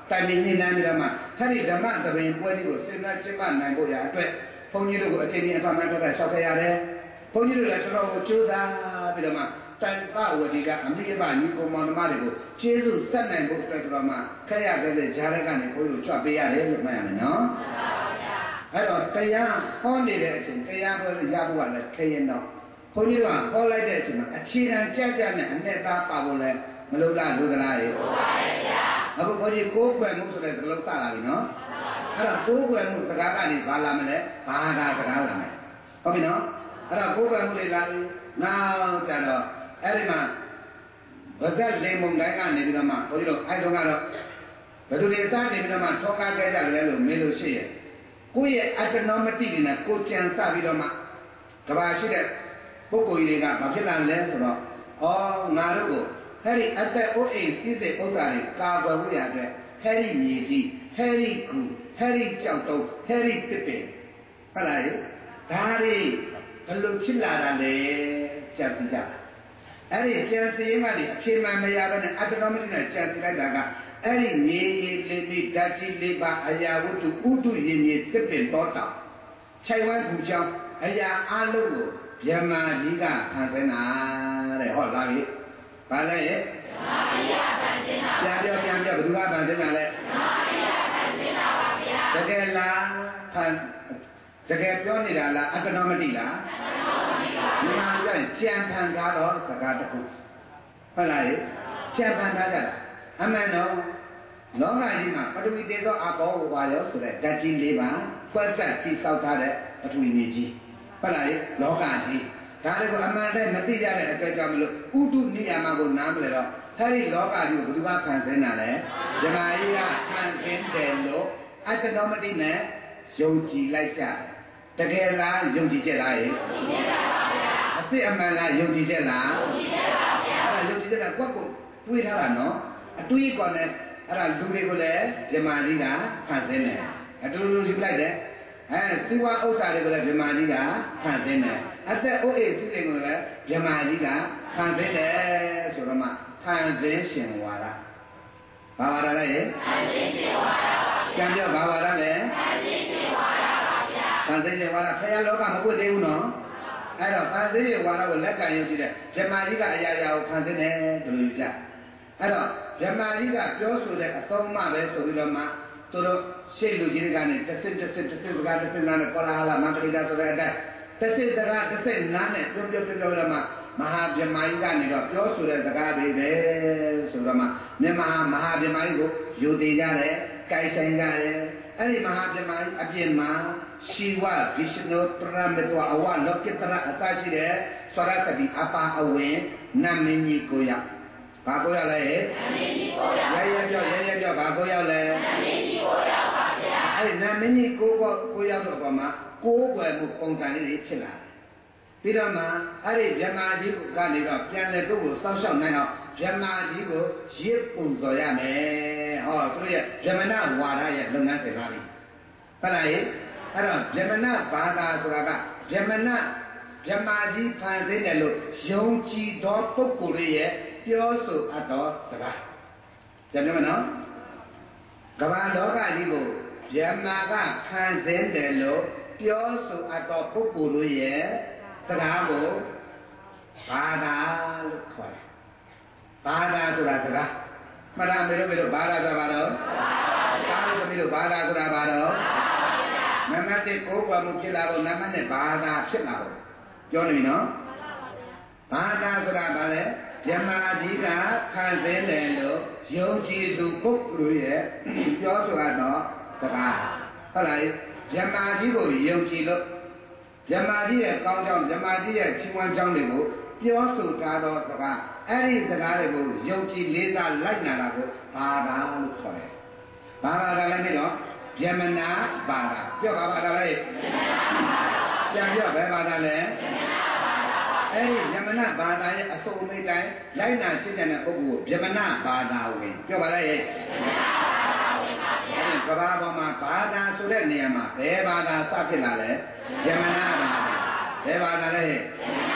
တိုင်ပင်ညှိနှိုင်းပြီးတော့မှအဲ့ဒီဓမ္မသဘင်ပွဲကြီးကိုစဉ်းစားကျင်းပနိုင်ဖို့ရအတွက်ဘုန်းကြီးတို့ကိုအချိန်ကြီးအဖမှန်ထွက်တာလျှောက်ခဲ့ရတယ်ဘုန်းကြီးတို့လည်းတော်တော်ကိုကြိုးစားပြီးတော့မှတန်ခဝတိကအမိအပညီကိုမောင်နှမတွေကိုကျေးဇူးဆက်နိုင်ဖို့အတွက်တော်မှခက်ရခဲ့တဲ့ဂျာရက်ကနေဘုန်းကြီးတို့ကြွပေးရတယ်လို့မှတ်ရမယ်နော်အဲ့တော့တရားဟောနေတဲ့အချိန်တရားပွဲရဖို့ကလည်းခရင်တော့ဘုန်းကြီးတို့ကဟောလိုက်တဲ့အချိန်မှာအခြေခံကြကြနဲ့အနဲ့သားပါဖို့လဲမလို့လားလူကလားရေဟုတ်ပါရဲ့ဗျာအခုဘုန်းကြီးကိုးကွယ်မှုဆိုတဲ့စကားလုံးစလာပြီနော်အဲ့တော့ကိုးကွယ်မှုစကားကနေဘာလာမလဲဘာသာစကားလာမယ်ဟုတ်ပြီနော်အဲ့တော့ကိုးကွယ်မှုတွေလာပြီနောက်ကြတော့အဲ့ဒီမှာဗဒတ်လေမုန်တိုင်းကနေပြီးတော့မှဘုန်းကြီးတို့အဲ့တုန်းကတော့ဘယ်သူတွေစားနေပြီးတော့မှထောကားခဲ့ကြတယ်လို့မေးလို့ရှိရဲ့ကိုယ့်ရဲ့အတ္တနောမတိတွေနဲ့ကိုကြံစပြီးတော့မှကဘာရှိတဲ့ပုဂ္ဂိုလ်ကြီးတွေကဘာဖြစ်လာလဲဆိုတော့ဩငါတို့ကိုအဲ့ဒီအတ္တဥအိမ်သိတဲ့ဥစ္စာတွေကာကွယ်ဖို့ရတဲ့ဟဲ့ဒီမြေကြီးဟဲ့ဒီကူဟဲ့ဒီကြောက်တုံးဟဲ့ဒီတစ်ပင်ဟုတ်လားဒါတွေဘယ်လိုဖြစ်လာတာလဲကြပ်ပြီးကြအဲ့ဒီကျန်စီရင်မှဒီအဖြေမှန်မရဘဲနဲ့အတ္တနောမတိနဲ့ကြံစီလိုက်တာကအဲ့ဒီမြေကြီးလေးလေးဓာတ်ကြီးလေးပါအရာဝတ္ထုဥတုရင်းမြေတစ်ပင်တော်တောင်ခြိုင်ဝမ်းကူကြောင်းအရာအလုံးကိုဗြဟ္မာကြီးကခံစင်းတာတဲ့ဟောလာပြီဘာလဲရဲ့ပြန်ပြောပြန်ပြောဘယ်သူကဖန်ဆင်းတာလဲတကယ်လားဖန်တကယ်ပြောနေတာလားအတ္တနောမတိလားဒီမှာကကြံဖန်ကားတော့စကားတစ်ခုဟုတ်လားကြံဖန်ကားကြတာအမှန်တော့လောကကြီးမှာပထဝီတေသောအဘောဝါရောဆိုတဲ့ဓာတ်ကြီးလေးပါကွက်ဆက်တိဆောက်ထားတဲ့ပထဝီမြေကြီးဟုတ်လားလောကကြီးဒါတွေကိုအမှန်တည်းမသိကြတဲ့အတွက်ကြောင့်မလို့ဥတုနိယာမကိုနားမလဲတော့အဲဒီလောကကြီးကိုဘယ်သူကဖန်ဆင်းတာလဲဇမားကြီးကဖန်ဆင်းတယ်လို့အတ္တနောမတိနဲ့ယုံကြည်လိုက်ကြတကယ်လားယုံကြည်ချက်လားယုံကြည်ချက်ပါဗျာအစ်အမှန်လားယုံကြည်ချက်လားယုံကြည်ချက်ပါဗျာအဲ့ဒါယုံကြည်ချက်ကကွက်ကိုတွေးထားတာနော်အတွေးကောနဲ့အဲ့ဒါလူတွေကိုလည်းဇမားကြီးကဖန်ဆင်းတယ်အတူတူယူလိုက်တယ်အဲစီဝါဥစ္စာတွေကိုလည်းဗြဟ္မာကြီးကဖန်ဆင်းတယ်အသက်ဥအိစိစိကိုလည်းဗြဟ္မာကြီးကဖန်ဆင်းတယ်ဆိုတော့မှဖန်ဆင်းရှင်ဝါဒဘာဝါဒလဲဖန်ဆင်းရှင်ဝါဒပါဗျာပြန်ပြောဘာဝါဒလဲဖန်ဆင်းရှင်ဝါဒပါဗျာဖန်ဆင်းရှင်ဝါဒခရလောကမပွတ်သေးဘူးနော်အဲ့တော့ဖန်ဆင်းရှင်ဝါဒကိုလက်ခံရကြည့်တဲ့ဗြဟ္မာကြီးကအရာရာကိုဖန်ဆင်းတယ်ဘယ်လိုယူကြအဲ့တော့ဗြဟ္မာကြီးကပြောဆိုတဲ့အသုံးမှပဲဆိုပြီးတော့မှသူတို့ရှေ့လူကြီးကနေတစ်စစ်တစ်စစ်တစ်စစ်စကားတစ်စစ်နာနဲ့ကောလာဟလာမန္တရိတာဆိုတဲ့အတိုင်းတစ်စစ်စကားတစ်စစ်နာနဲ့ပြောပြောပြောပြောတော့မှမဟာဗြဟ္မာကြီးကနေတော့ပြောဆိုတဲ့စကားတွေပဲဆိုတော့မှမြန်မာမဟာဗြဟ္မာကြီးကိုယူတည်ကြတယ်၊ကြိုက်ဆိုင်ကြတယ်အဲ့ဒီမဟာဗြဟ္မာကြီးအပြင်မှာရှိဝဗိရှနုပရမတ္တအဝလောကိတရအတရှိတဲ့ဆွရတတိအပါအဝင်နတ်မင်းကြီးကိုရဘာကိုရလဲနတ်မင်းကြီးကိုရရဲရဲပြောရဲရဲပြောဘာကိုရလဲနတ်မင်းကြီးကိုရပါဗျာအဲ့ဒီနတ်မင်းကြီးကိုကိုကိုရတော့ဘာမှကိုးကွယ်မှုပုံစံလေးတွေဖြစ်လာတယ်ပြီးတော့မှအဲ့ဒီဗြဟ္မာကြီးကနေတော့ပြန်လေတို့ကိုစောင့်ရှောက်နိုင်အောင်ဗြဟ္မာကြီးကိုရစ်ပူဇော်ရမယ်ဟောသူတို့ရဲ့ဗြဟ္မဏဝါဒရဲ့လုပ်ငန်းစဉ်ပါလိဟုတ်လားအဲ့တော့ဗြဟ္မဏဘာသာဆိုတာကဗြဟ္မဏဗြဟ္မာကြီးဖန်ဆင်းတယ်လို့ယုံကြည်သောပုဂ္ဂိုလ်တွေရဲ့ပြောဆိုအပ်တော်စကားကြည့်မနော်ကမ္ဘာလောကကြီးကိုဗြဟ္မာကဖန်ဆင်းတယ်လို့ပြောဆိုအပ်တော်ပုဂ္ဂိုလ်တို့ရဲ့စကားကိုဘာသာလို့ခေါ်တယ်ဘာသာဆိုတာစကားမှတ်ရမေတို့မေတို့ဘာသာဆိုတာဘာတော့ဘာသာသမီးတို့ဘာသာဆိုတာဘာတော့နံပါတ်တစ်ကိုယ်ပေါ်မှုဖြစ်လာဖို့နံပါတ်နှစ်ဘာသာဖြစ်လာဖို့ပြောနေပြီနော်ဘာသာဆိုတာဘာလဲဗြဟ္မာကြီးကဖန်ဆင်းတယ်လို့ယုံကြည်သူပုဂ္ဂိုလ်ရဲ့ပြောဆိုတော့စကားဟုတ်လားဗြဟ္မာကြီးကိုယုံကြည်လို့ဗြဟ္မာကြီးရဲ့ကောင်းကြောင်းဗြဟ္မာကြီးရဲ့ချီးမွမ်းကြောင်းတွေကိုပြောဆိုထားသောစကားအဲ့ဒီစကားတွေကိုယုံကြည်လေးစားလိုက်နာတာကိုဘာသာလို့ခေါ်တယ်။ဘာသာလည်းပြီးတော့ဗြဟ္မဏဘာသာပြောဘာသာလဲပြန်ပြောဘယ်ဘာသာလဲအဲ့ဒီဗြဟ္မဏဘာသာရဲ့အစုံအမိတ်တိုင်းလိုက်နာရှင်းတဲ့ပုဂ္ဂိုလ်ဗြဟ္မဏဘာသာဝင်ပြောပါလားရဲ့ကဘာပေါ်မှာဘာသာဆိုတဲ့နေရာမှာဘယ်ဘာသာစဖြစ်လာလဲဗြဟ္မဏဘာသာဘယ်ဘာသာလဲ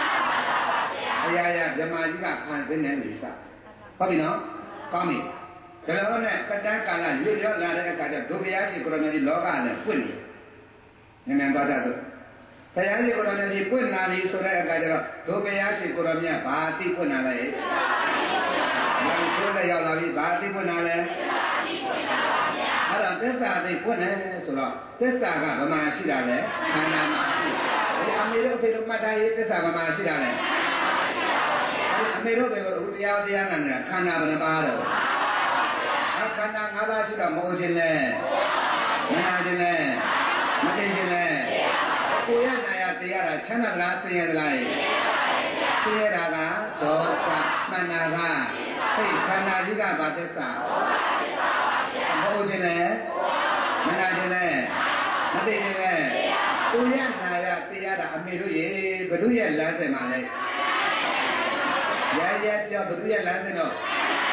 အရာရာဗြဟ္မာကြီးကဖန်ဆင်းတယ်လို့ယူဆဟုတ်ပြီနော်ကောင်းပြီဒါလို့နဲ့ကတန်းကာလရွတ်ရွတ်လာတဲ့အခါကျဒုဘုရားရှင်ကိုရမကြီးလောကနဲ့ပွင့်နေနည်းနည်းတော့တတ်လို့ဘုရားရှင်ကိုရမကြီးပွင့်လာပြီဆိုတဲ့အခါကျတော့ဒုဘုရားရှင်ကိုရမကြီးဘာသိပွင့်လာလဲဘာသိပွင့်ရောက်လာပြီဘာသိပွင့်လာလဲအဲ့တော့သစ္စာသိပွင့်တယ်ဆိုတော့သစ္စာကဗမာရှိတာလဲခန္ဓာမှာရှိတယ်အမေတို့အဖေတို့မှတ်ထားရေးသစ္စာဗမာရှိတာလဲအမေတို့ပဲကိုအခုတရားတရားနာနေတာခန္ဓာဘယ်နှပါတော့ခန္ဓာ၅ပါးရှိတော့မဟုတ်ခြင်းလဲမနာခြင်းလဲမသိခြင်းလဲကိုရနာရတရားတာချမ်းသာလားဆင်းရဲသလားဆင်းရဲတာကဒေါသမနာကစိတ်ခန္ဓာကြီးကဘာသစ္စာမဟုတ်ခြင်းလဲမနာခြင်းလဲမသိခြင်းလဲကိုရနာရတရားတာအမေတို့ရေဘုသူရဲ့လမ်းစဉ်မှာလဲရရပြောဘုသူရဲ့လမ်းစဉ်တော့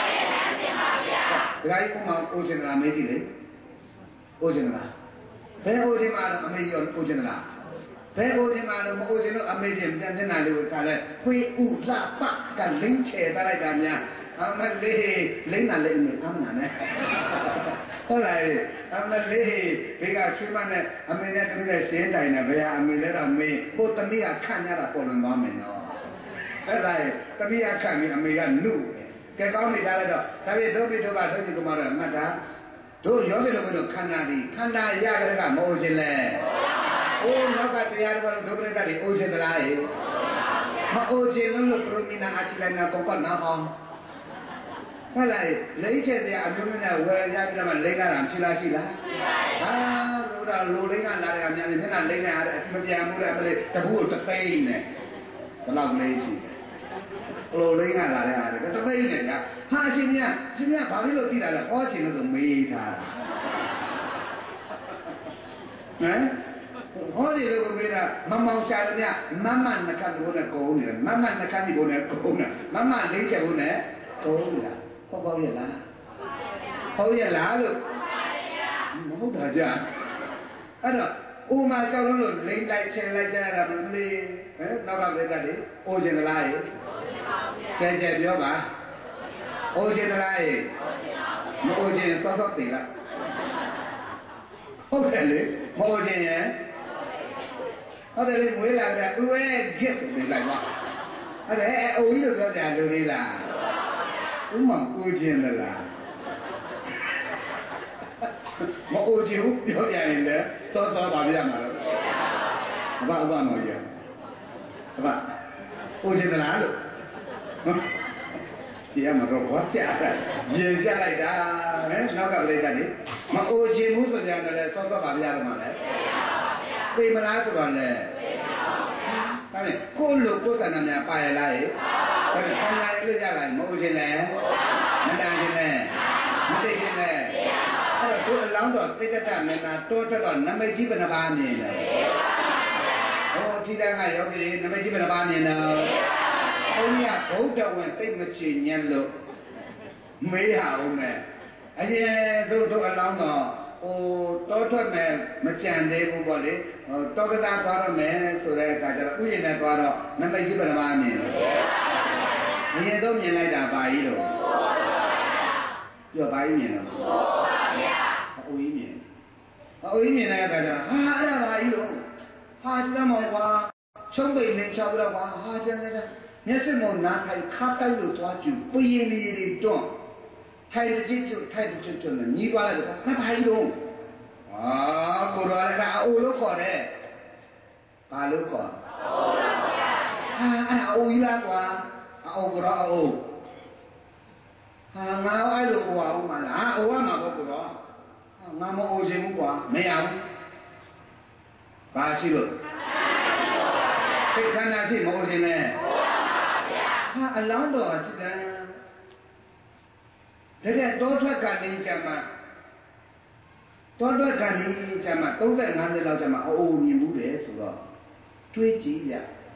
ဒကာကြီးကမှအိုရှင်လာမေးကြည့်လေအိုရှင်လာဘယ်အိုရှင်မှာတော့အမေရောအိုရှင်လာဘယ်အိုရှင်မှာတော့မအိုရှင်တို့အမေပြင်ပြန်တင်လာလို့ခါလဲခွေးဥလှပကလင်းချေတလိုက်တာများအမလေးလိမ့်လာလိမ့်မယ်အမှန်နဲ့ဟုတ်လားအမလေးဘေကချွေးမနဲ့အမေနဲ့တမီးနဲ့ရှင်းတိုင်နေဘယ်ဟာအမေလဲတော့မေးဟိုတမီးကခန့်ရတာပေါ်လွန်သွားမယ်နော်အဲ့ဒါတမီးကခန့်ပြီးအမေကနုကဲကောင်းပြီဒါလည်းတော့ဒါပေဒုပိဒုပါဒုတိကမတော့မှတ်တာတို့ယောဂီတို့ဘုတို့ခန္ဓာဒီခန္ဓာရကြတဲ့ကမဟုတ်ခြင်းလဲအိုးနောက်ကတရားတော်ဒုပရိသတ်တွေအိုးခြင်းသလားဟဲ့မအိုးခြင်းလို့ပရမိနာအချိလိုက်နာတော့ကနာအောင်ဟုတ်လားလိမ့်ချက်တရားအမျိုးမျိုးနဲ့ဝယ်ရပြီးတော့လိမ့်လာတာရှိလားရှိလားဟာလို့တော့လူလိမ့်ကလာတယ်အများကြီးမျက်နှာလိမ့်နေရတယ်မပြန်ဘူးလေအမလေးတပူကိုတသိန်းနဲ့ဘယ်လောက်လိမ့်ရှိလဲလိုလိမ့်ကလာတဲ့အားတွေတသိန်းနဲ့ကဟာရှင်မြတ်ရှင်မြတ်ဘာဖြစ်လို့သိတာလဲဟောချင်လို့ဆိုမေးထားတာဟမ်ဟောဒီလိုကိုမေးတာမမောင်ရှာတယ်မြမမနှခတ်ဘုံနဲ့ကုန်းနေတယ်မမနှခတ်ဒီဘုံနဲ့ကုန်းနေမမလိမ့်ချက်ဘုံနဲ့ကုန်းနေတာဟုတ်ပါရဲ့လားဟုတ်ရဲ့လားလို့မဟုတ်တာကြအဲ့တော့ဥမာကြောက်လို့လိမ့်လိုက်ချင်လိုက်ကြတာမလေးဟဲ့နောက်ကပြတ်တယ်အိုးချင်သလားရေကျဲကျဲပြောပါအိုးချင်သလားရေမအိုးချင်သောသောသိလားဟုတ်တယ်လေမအိုးချင်ရဲ့ဟုတ်တယ်လေမွေးလာတဲ့ဥဲဂစ်ကိုသိလိုက်ပါအဲ့ဒါအိုးကြီးလို့ပြောကြလို့လေးလားဥမကိုချင်သလားမအိုးချင်ဘူးပြောပြရင်လည်းသောသောပါပြရမှာတော့အဘအဘမော်ကြီးအဘအိုးချင်သလားလို့ကြည့်ရမှာတော့ဘာကြတာရင်ကြလိုက်တာဟဲ့နောက်ကပြိတ္တတွေမအိုချင်ဘူးဆိုကြတယ်စောစောပါပြရမှာလဲသိမလားဆိုတော့လဲဒါနဲ့ကိုယ့်လိုကိုယ်တဏ္ဍာများပါရလားဟဲ့ဒါနဲ့ဆောင်းလာရလို့ကြလိုက်မအိုချင်လဲမတန်ချင်လဲမသိချင်လဲအဲ့တော့ကိုယ်အလောင်းတော်သိတ္တမင်းသားတောထွက်တော့နမိတ်ကြီးဘယ်နှပါမြင်လဲဟောထိတန်းကယောဂီနမိတ်ကြီးဘယ်နှပါမြင်တော့ဘုန်းကြီးကဗုဒ္ဓဝင်သိမချင်ညက်လို့မေးဟာဦးမယ်အရင်တို့တို့အလောင်းတော့ဟိုတောထွက်မယ်မကြံသေးဘူးပေါ့လေဟိုတောကတာသွားရမယ်ဆိုတဲ့အခါကျတော့ဥယျာဉ်နဲ့သွားတော့နမိတ်ကြီးဘယ်နှပါမြင်လဲအရင်တော့မြင်လိုက်တာပါကြီးလို့ပြောပါကြီးမြင်တော့အိုးကြီးမြင်အိုးကြီးမြင်တဲ့အခါကျတော့ဟာအဲ့ဒါပါကြီးလို့ဟာစမ်းမောကွာချုံးပိတ်နေချောက်တော့ကွာဟာကျန်တဲ့မျက်စိမောနားထိုင်ခါတိုက်လို့သွားကြည့်ပြင်းနေတွေတွန်းထိုင်ကြည့်ကြည့်ထိုင်ကြည့်ကြည့်နဲ့ညီးပါလိုက်တော့ဘာပါကြီးတော့အာကိုရောလည်းအိုးလို့ခေါ်တယ်ဘာလို့ခေါ်အိုးလို့ခေါ်တာဟာအဲ့အိုးကြီးလားကွာအိုးကတော့အိုးဟာငါအဲ့လိုဟိုအောင်မလားအိုးကမှာပေါ့ကိုရောငါမအိုးခြင်းဘူးကွာမရဘူးဘာရှိလို့စိတ်ခန္ဓာရှိမအိုးခြင်းလဲဟာအလောင်းတော်จิตတန်တကယ်တောထွက်ကနေကြမှာတောထွက်ကနေကြမှာသုံးဆယ်ငါးနှစ်လောက်ကြမှာအိုးမြင်ဘူးတယ်ဆိုတော့တွေးကြည့်ရ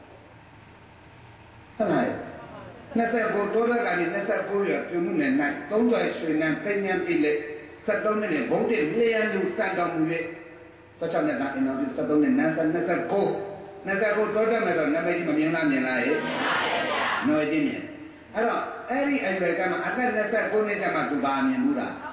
ဟုတ်လားနှစ်ဆက်ကိုတောထွက်ကနေနှစ်ဆက်ကိုရပြုံမှုနဲ့နိုင်သုံးကျော်ရွှေနံပညာပြည့်လက်ဆက်သုံးနှစ်ဘုံတည်းလျှံလူစံတော်မူ၍ဆက်ချောင်းနဲ့အင်တော်ဆက်သုံးနှစ်နန်းဆက်နှစ်ဆက်ကိုနှစ်ဆက်ကိုတောထွက်မယ်ဆိုနမိတ်ကြီးမမြင်လားမြင်လားဟဲ့မြင်ပါရဲ့ဗျာနော်ကြည့်မြင်အဲ့တော့အဲ့ဒီအရွယ်ကမှအသက်နှစ်ဆက်ကိုနှစ်ကျမှသူပါမြင်ဘူးလား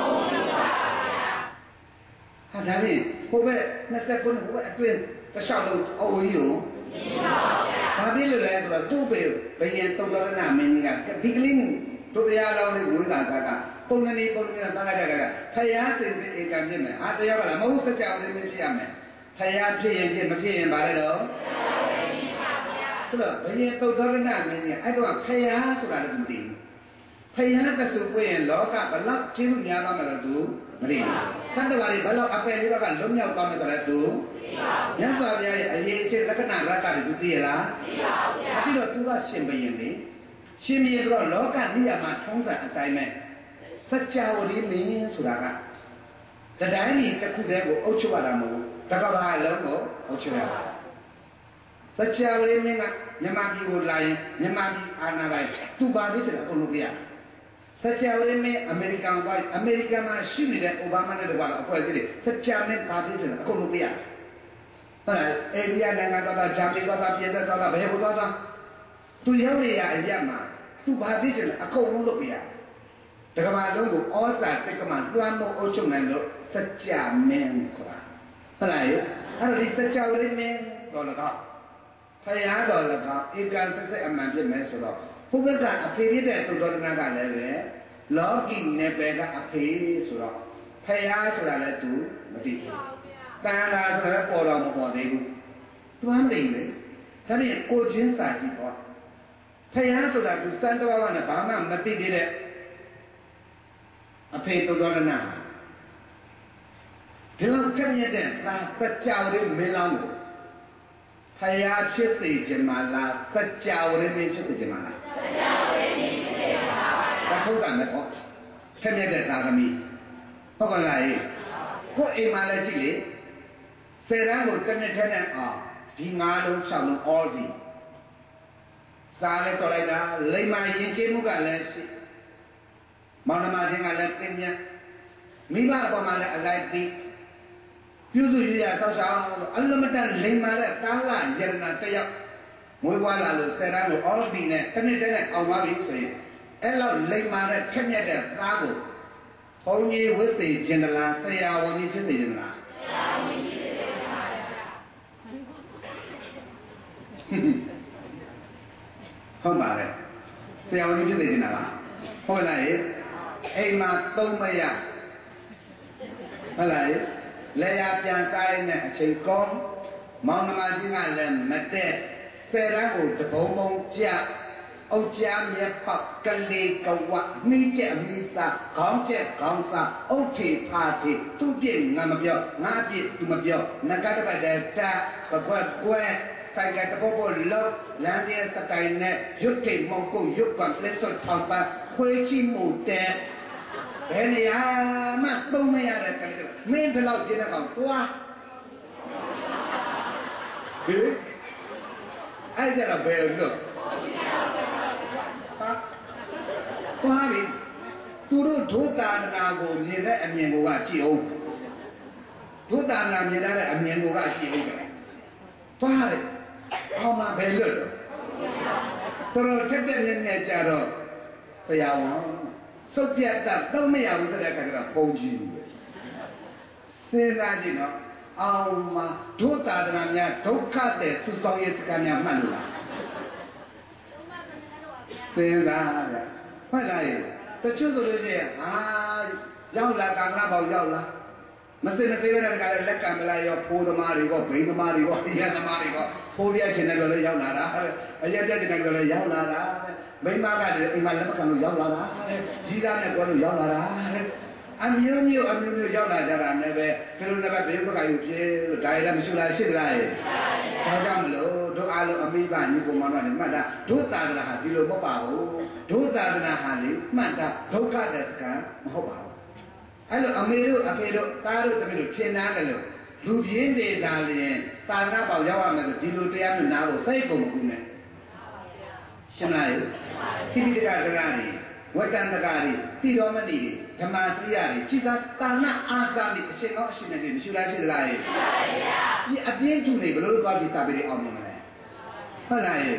ဟာဒါဖြင့်ဟိုဘက်နှစ်ဆက်ကိုနှစ်ဟိုဘက်အတွင်းတစ်လျှောက်လုံးအအိုကြီးကိုဘာဖြစ်လို့လဲဆိုတော့သူ့ပေဘယင်တုတ်တော်ရဏမင်းကြီးကဒီကလေးတို့ဘုရားတော်လေးဝိဇာကကပုံနေနေပုံနေနေသားလိုက်တဲ့ကဖယားစင်စစ်ဧကံဖြစ်မယ်ဟာတရားကလားမဟုတ်စကြဝဠာလေးဖြစ်ရမယ်ဖယားဖြစ်ရင်ဖြစ်မဖြစ်ရင်ပါလေတော့ဆိုတော့ဘယင်တုတ်တော်ရဏမင်းကြီးအဲ့တော့ဖယားဆိုတာလည်းမသိဘူးဖယားတဆူပွင့်ရင်လောကဘလောက်ကျင်းလို့များသွားမှတော့သူမသိဘူးသတ္တဝါတွေဘလောက်အပယ်လေးဘက်ကလွတ်မြောက်သွားမှဆိုတော့သူမြတ်စွာဘုရားရဲ့အရေးအချင်းလက္ခဏာရတ္တတွေသူသိရလားသိပါဘူးအဲ့တော့သူကရှင်ဘယင်လေရှင်ဘယင်တော့လောကနိယမထုံးစံအတိုင်းပဲစัจ java ရင်းမင်းဆိုတာကတတိုင်းကြီးတစ်ခုတည်းကိုအုပ်ချုပ်ရတာမဟုတ်ဘူးတကဘာလုံးကိုအုပ်ချုပ်ရတာစัจ java ရင်းမင်းကမြန်မာပြည်ကိုလာရင်မြန်မာပြည်အာဏာပိုင်သူပါပြီးတယ်အကုန်လုံးပြရစัจ java ရင်းမင်းအမေရိကန်ကအမေရိကန်မှာရှိနေတဲ့အိုဘားမားနဲ့တကွာအဖွဲ့အစည်းတွေစัจ java မင်းပါပြီးတယ်အကုန်လုံးပြရဟုတ်လားအိန္ဒိယနိုင်ငံကသာဂျာမနီကသာပြင်သစ်ကသာဘယ်ဟိုသာသူရောက်နေရအရက်မှာသူဘာသိတယ်လဲအကုန်လုံးလုပ်ပြရတက္ကမလုံးကိုဩဇာတက္ကမလွှမ်းမိုးအုပ်ချုပ်နိုင်လို့စัจ java မင်းဆိုတာဟုတ်လားအဲ့တော့ဒီစัจ java မင်းတော်လကောက်ဖယားတော်လကောက်ဧကံသက်သက်အမှန်ဖြစ်မယ်ဆိုတော့ဘုရားကအဖေရတဲ့သုတ္တရဏကလည်းပဲလောကီနယ်ပယ်ကအဖေဆိုတော့ဖယားဆိုတာလည်းသူမသိဘူးတန်လာဆိုတော့ပေါ်တော့မပေါ်သေးဘူးသူမှမသိဘူးဒါဖြင့်ကိုချင်းစာကြည့်ပေါ့ဖယားဆိုတာသူစံတော်ဘာနဲ့ဘာမှမသိသေးတဲ့အဖေသုတ္တရဏဒီလိုကမြတ်တဲ့သာစัจ java ရင်းမင်းလောင်းကိုဖယားဖြစ်စေခြင်းမလားစัจ java ရင်းမင်းဖြစ်စေခြင်းမလားစัจ java ရင်းမင်းဖြစ်စေခြင်းပါပါဘုရားဟုတ်တယ်မယ်ပေါ့ကမြတ်တဲ့သာသမီဟုတ်ကလားကိုအိမ်မှာလည်းကြည့်လေဆယ်တန်းကိုတစ်နှစ်ထဲနဲ့အောင်ဒီငါးလုံး၆လုံး all ဒီစားလဲတော်လိုက်တာလိမ္မာရင်ကျေးမှုကလည်းရှိမောင်နှမချင်းကလည်းသိမြတ်မိဘအပေါ်မှာလည်းအလိုက်ပြီးပြုစုရရဆောက်ရှောက်အလုံးမတန်လိမ္မာတဲ့တာလယရနာတယောက်မွေးဖွားလာလို့ဆယ်တန်းကို all ဒီနဲ့တစ်နှစ်ထဲနဲ့အောင်သွားပြီဆိုရင်အဲ့လောက်လိမ္မာတဲ့ခက်မြတ်တဲ့သားကိုဘုန်းကြီးဝိသေခြင်းတလားဆရာဝန်ကြီးဖြစ်နေခြင်းလားဆရာဝန်ကြီးဖြစ်နေပါဗျာဟုတ်ပါလေဆရာဝန်ကြီးဖြစ်နေခြင်းလားဟုတ်လားအိမ်မှာသုံးမရဟုတ်လားလေယာပြန်တိုင်းနဲ့အချိန်ကောင်းမောင်နှမကြီးကလည်းမတက်ဆယ်တန်းကိုတဘုံဘုံကြအုတ်ကြားမြက်ပေါက်ကလေးကဝမိကျက်မိစားခေါင်းကျက်ခေါင်းစားအုတ်ထေဖာထေသူ့ပြည့်ငါမပြောငါပြည့်သူမပြောနဂတ်တပတ်တဲ့တာပကွက်ကွဲဆိုင်ကတပုတ်ပုတ်လောက်လမ်းရဲ့စတိုင်နဲ့ရွတ်တိမ်မောင်ကိုရွတ်ကံလက်စွပ်ထောင်ပါခွေးချီမှုတဲ့ဘယ်နေရာမှသုံးမရတဲ့ကလေးကမင်းဘယ်လောက်ကျင်းတဲ့ကောင်သွားဟေးအဲ့ကြတော့ဘယ်လိုလုပ်သွားပြီသူတို့ဒုတာနာကိုမြင်တဲ့အမြင်ကိုကကြည့်အောင်ဒုတာနာမြင်တဲ့အမြင်ကိုကကြည့်အောင်သွားတယ်အောင်မှာပဲလွတ်တော့တော်တော်ထက်တဲ့မြဲကြတော့ဆရာဝန်စုပ်ပြတ်တာတော့မရဘူးဆိုတဲ့အခါကျတော့ပုံကြည့်ဘူးစဉ်းစားကြည့်တော့အောင်မှာဒုတာနာများဒုက္ခတဲ့သူဆောင်ရဲ့စကားများမှတ်လို့လားစဉ်းစားကြဟုတ်လားတချို့ဆိုလို့ရှိရင်ဟာရောက်လာကံလာပေါ့ရောက်လာမစင်မသေးတဲ့ကလည်းလက်ကံမလာရောဖိုးသမားတွေကဘိန်းသမားတွေကအိယသမားတွေကဖိုးပြချင်တယ်လို့လည်းရောက်လာတာအရက်ပြချင်တယ်လို့လည်းရောက်လာတာမိမကလည်းအိမ်မှာလက်မခံလို့ရောက်လာတာကြီးသားနဲ့ပြောလို့ရောက်လာတာအမျိုးမျိုးအမျိုးမျိုးရောက်လာကြတာနဲ့ပဲဒီလိုနဲ့ပဲဘေးဘက်ကယူပြေလို့ဒါရည်လည်းမရှိလားရှိလားရဲ့ဒါကြောင့်မလို့တို့အားလုံးအမိဘညီကောင်မတို့နဲ့မှတ်တာဒုသာသနာဟာဒီလိုမဟုတ်ပါဘူးဒုသာသနာဟာလေမှတ်တာဒုက္ခတဲ့ကံမဟုတ်ပါဘူးအဲ့လိုအမေတို့အဖေတို့သားတို့တမီးတို့ထင်သားတယ်လို့လူပြင်းနေတာလျင်သာသနာပေါက်ရောက်ရမယ်ဆိုဒီလိုတရားမျိုးနားဖို့စိတ်ကုန်မကူနဲ့ရှင်းလားခိပိတကတကားနေဝတ္တန်တကားနေပြီးတော်မနေဓမ္မတရားတွေจิตသာနာအာသာနေအရှင်တော်အရှင်နဲ့မရှိလားရှိသလားရှိပါဗျာဒီအပြင်းထူနေဘလို့သွားပြီးစာပေတွေအောင်မြင်မလဲဟုတ်လား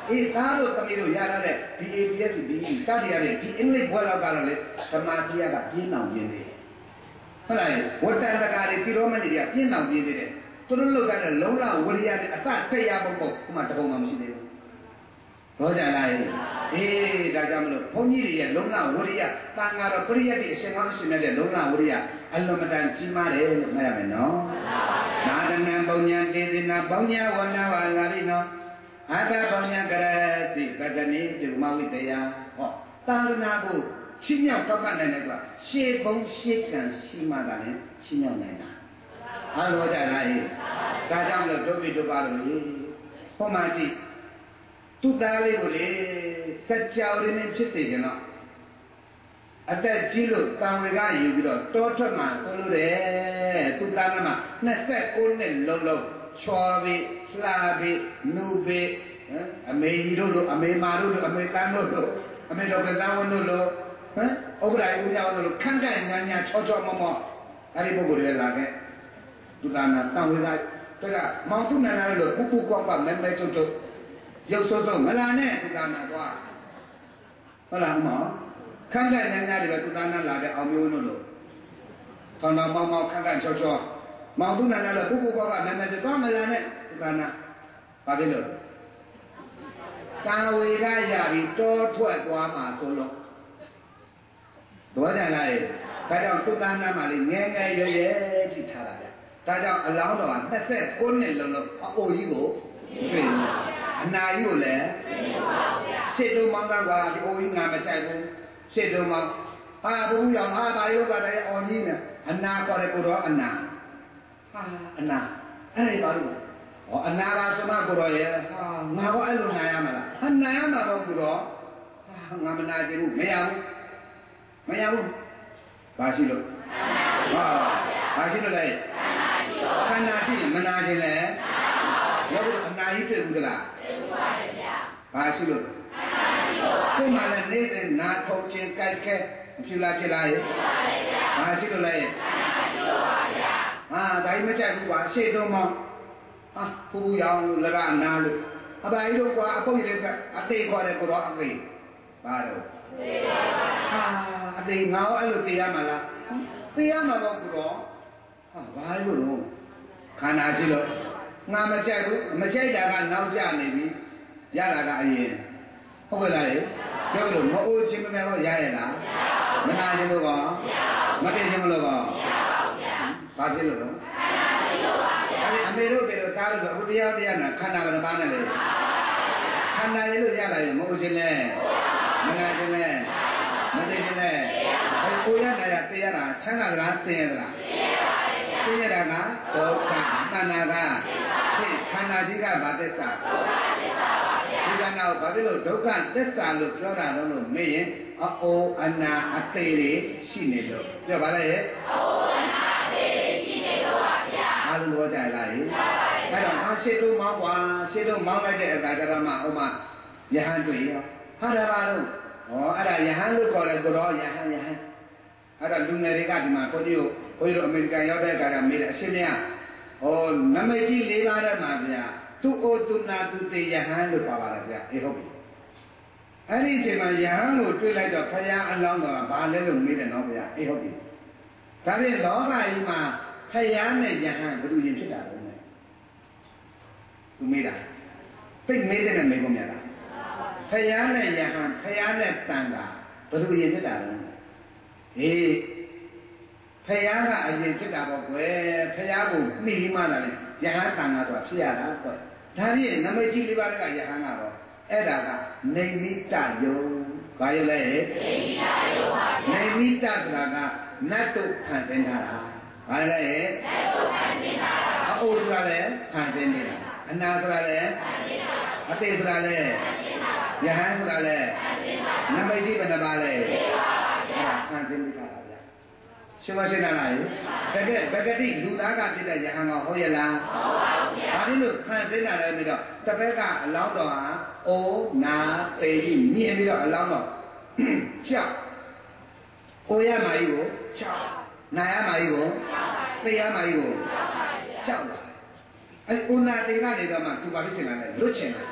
အေးသားတို့သမီးတို့ရရတဲ့ B A P S B တတ်ရတဲ့ဒီအင်္ဂလိပ်ဘွဲလောက်ကတော့လေဓမ္မတရားကပြင်းအောင်ပြင်းနေတယ်ဟုတ်လားဝတ္တန်တကာတွေပြည်တော်မနေတွေကပြင်းအောင်ပြင်းနေတယ်သူတို့လောက်တဲ့လုံလဝရိယနဲ့အစထိတ်ရပုံပေါ့ဥမာတပုံမှမရှိသေးဘူးတော့ကြလားအေးဒါကြောင့်မလို့ဘုန်းကြီးတွေရဲ့လုံလဝရိယတန်ဃာတော်ပရိယတ်တိအရှင်ကောင်းအရှင်မြတ်တဲ့လုံလဝရိယအလွန်မတန်ကြီးမားတယ်လို့မှတ်ရမယ်နော်နာဒနံပုံညာတေသနာပုံညာဝဏဝါလာရိနောအာသပုံညာကရတိပတ္တနိတုမဝိတယဟောသာသနာကိုချင်းမြောက်တောက်ကနိုင်တယ်ကွာရှေးဘုံရှေးကံရှိမှသာလေချင်းမြောက်နိုင်တာအားလို့ကြလားအေးဒါကြောင့်မလို့ဒုက္ခိဒုက္ခလို့လေဟောမှကြည့်သူ့သားလေးကိုလေစัจ java ရင်းနဲ့ဖြစ်နေကြတော့အသက်ကြီးလို့တန်ဝေကယူပြီးတော့တောထွက်မှဆိုလို့တယ်သူ့သားကမှနှစ်ကိုနှစ်လုံးလုံးချော်ပြီးလှပြီးနူပြီးအမေကြီးတို့လိုအမေမာတို့လိုအမေတန်းတို့လိုအမေတော်ကတန်းဝန်းတို့လိုဟမ်ဥပဒါဦးကြောင့်လို့ခန့်ခန့်ညာညာချောချောမောမောအဲ့ဒီပုဂ္ဂိုလ်တွေလာခဲ့သူသားနာတန်ဝေကတကမောင်သူနန္ဒာလို့ပူပူကွက်ကွက်မဲမဲထုတ်ထုတ်ရုပ်ဆိုးဆိုးမလာနဲ့သူသားနာသွားဟုတ်လားမောင်ခန့်ခန့်ညာညာတွေပဲသူသားနာလာတဲ့အောင်မျိုးတို့လို့ခေါင်းတော်မောင်မောင်ခန့်ခန့်ချောချောမောင်သူနန္ဒာလို့ပူပူကွက်ကွက်မဲမဲသွားမလာနဲ့သူသားနာဘာဖြစ်လို့တာဝေကရပြီးတောထွက်သွားမှာဆိုလို့တော့ကြလားလေဒါကြောင့်သုတ္တနာမှာလေငယ်ငယ်ရွယ်ရွယ်ကြည့်ထားတာလေဒါကြောင့်အလောင်းတော်ကနှစ်ဆက်ကိုနှစ်လုံးလုံးအအိုကြီးကိုတွေ့ဘူးအနာကြီးကိုလည်းရှစ်တုံးမောင်းကဒီအိုကြီးငါမကြိုက်ဘူးရှစ်တုံးမောင်းဟာဘူးရောင်ဟာဘာရောပါတဲ့အော်ကြီးနဲ့အနာခေါ်တဲ့ကိုတော့အနာဟာအနာအဲ့ဒီပါလို့ဟောအနာပါဆိုမှကိုတော့ရဲ့ဟာငါတော့အဲ့လိုနာရမှာလားဟာနာရမှာတော့ကိုတော့ဟာငါမနာချင်ဘူးမရဘူးမရဘူးဘာရှိလို့ဟာဘာရှိလို့လဲခန္ဓာရှိရင်မနာခြင်းလဲရောအနာကြီးတွေ့ဘူးသလားတွေ့ဘူးပါတယ်ဗျာဘာရှိလို့ခန္ဓာရှိလို့ပါကိုယ်မှလည်းနေတဲ့နာထုတ်ခြင်းကြိုက်ခဲမဖြစ်လားဖြစ်လားရဲ့ဘာရှိလို့လဲခန္ဓာရှိလို့ပါဗျာဟာဒါကြီးမကြိုက်ဘူးကွာရှေ့တော့မှဟာပူပူရောင်လို့လကအနာလို့အပါကြီးတို့ကွာအပုတ်ရည်ကအသေးခေါ်တယ်ကိုတော့အသေးဘာတော့ဟာအသေးငါအဲ့လိုသိရမှာလားသိရမှာပေါ့ကိုတော့ဟာဘာလို့လို့ခန္ဓာရှိလို့ငါမကြိုက်ဘူးမကြိုက်တာကနောက်ကျနေပြီရတာကအရင်ဟုတ်ကဲ့လားပြောလို့မအိုးချင်းမမဲတော့ရရဲ့လားမနာခြင်းလို့ပါမတည့်ခြင်းမလို့ပါဘာဖြစ်လို့လဲအဲ့ဒီအမေတို့တွေတော့တားလို့ဆိုအခုတရားတရားနာခန္ဓာဘယ်နှပါးနဲ့လဲခန္ဓာရလို့ရလာရင်မအိုးခြင်းလဲမနာခြင်းလဲမတည့်ခြင်းလဲအဲ့ကိုရနာရသိရတာချမ်းသာသလားသိရသလားသိရတာကဒုက္ခခန္ဓာကသိခန္ဓာကြီးကဘာသစ္စာဒုက္ခသစ္စာပါဗျာဒီကနောက်ဘာဖြစ်လို့ဒုက္ခသစ္စာလို့ပြောတာတော့လို့မေးရင်အအိုအနာအသေးတွေရှိနေလို့ပြောပါလေရဲ့အအိုအနာအသေးတွေရှိနေလို့ပါဗျာအားလုံးတော့ကြလားဟင်အဲ့တော့အရှိတုံးမောင်းကွာရှိတုံးမောင်းလိုက်တဲ့အခါကျတော့မှဥမာယဟန်တွေ့ရောဟာတယ်ပါတော့ဟောအဲ့ဒါယဟန်လို့ခေါ်တယ်ကိုတော့ယဟန်ယဟန်အဲ့ဒါလူငယ်တွေကဒီမှာကိုကြီးကိုဘုန်းကြီးတို့အမေရိကန်ရောက်တဲ့အခါကမေးတယ်အရှင်မြတ်ဟောနမိတ်ကြီးလေးပါးတဲ့မှာဗျာသူအိုသူနာသူတေယဟန်လို့ပါပါလားဗျာအေးဟုတ်ပြီအဲ့ဒီအချိန်မှာယဟန်ကိုတွေ့လိုက်တော့ဖယားအလောင်းတော်ကဘာလဲလို့မေးတယ်နော်ဗျာအေးဟုတ်ပြီဒါဖြင့်လောကကြီးမှာဖယားနဲ့ယဟန်ဘယ်သူရင်ဖြစ်တာလဲသူမေးတာသိမေးတဲ့နဲ့မေးကုန်များလားဖယားနဲ့ယဟန်ဖယားနဲ့တန်တာဘယ်သူရင်ဖြစ်တာလဲဟေးဖယားကအရင်ဖြစ်တာပေါ့ကွယ်ဖယားကိုမှီပြီးမှလာတယ်ယဟန်တန်တာဆိုတာဖြစ်ရတာကွယ်ဒါဖြင့်နမိတ်ကြီးလေးပါးကယဟန်ကတော့အဲ့ဒါကနေမိတယုံဘာရလဲနေမိတယုံပါဗျာနေမိတဆိုတာကနတ်တို့ခံတင်ထားတာဘာလဲနတ်တို့ခံတင်ထားတာအအိုဆိုတာလဲခံတင်နေတာအနာဆိုတာလဲခံတင်တာအသေးဆိုတာလဲခံတင်တာယဟန်ဆိုတာလဲခံတင်တာနမိတ်ကြီးဘယ်နှပါလဲ၄ပါပါဗျာခံတင်နေတာရှင်းမရှင်းလားလေတကယ်ပဂတိလူသားကပြတဲ့ယဟန်ကဟုတ်ရဲ့လားဟုတ်ပါဘူးဗျာဒါပြီးလို့ခံသိတာလည်းပြီးတော့တစ်ဘက်ကအလောင်းတော်ဟာအိုးနာပေပြီးမြင်ပြီးတော့အလောင်းတော်ချောက်ကိုရမကြီးကိုချောက်နာရမကြီးကိုသိရမကြီးကိုချောက်လာအဲဥနာတေကနေတော့မှသူပါဖြစ်နေတာလေလွတ်ချင်တာဟ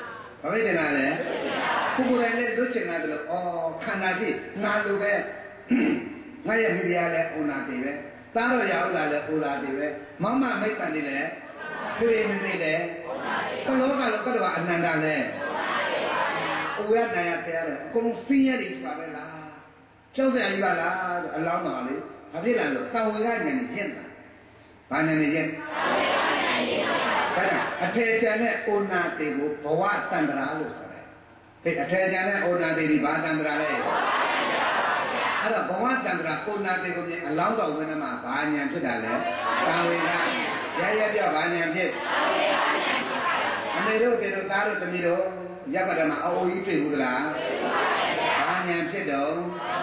ဘာဖြစ်နေတာလဲကိုကိုယ်တိုင်လည်းလွတ်ချင်တာတလို့ဩခန္ဓာရှိငါလိုပဲငါရဲ့မိဖုရားလည်းဩနာတိပဲသားတော်ရောက်လာလည်းဩနာတိပဲမောင်မမိတ်တန်နေလည်းပြေးနေနေလည်းသလောကလောကတ္တဝအနန္တလည်းဩရနိုင်ရတရားလည်းအကုန်စင်းရဲနေပါပဲလားကျောက်စရာကြီးပါလားအလောင်းပါလေဘာဖြစ်လာလို့တာဝေကဉာဏ်နဲ့ရင့်တာဘာဉာဏ်နဲ့ရင့်ဒါကြောင့်အထေကျန်တဲ့ဩနာတိကိုဘဝတန္တရာလို့ခေါ်တယ်ဒီအထေကျန်တဲ့ဩနာတိဒီဘာတန္တရာလဲအဲ့တော့ဘဝတန္တရာဩနာတိကိုမြင်အလောင်းတော်ဝင်မှာဘာဉာဏ်ဖြစ်တာလဲတာဝေကရရပြောဘာဉာဏ်ဖြစ်အမေတို့ပြေတို့သားတို့သမီးတို့ရက်ကတည်းကအိုးကြီးတွေ့ဘူးလားဘာဉာဏ်ဖြစ်တော့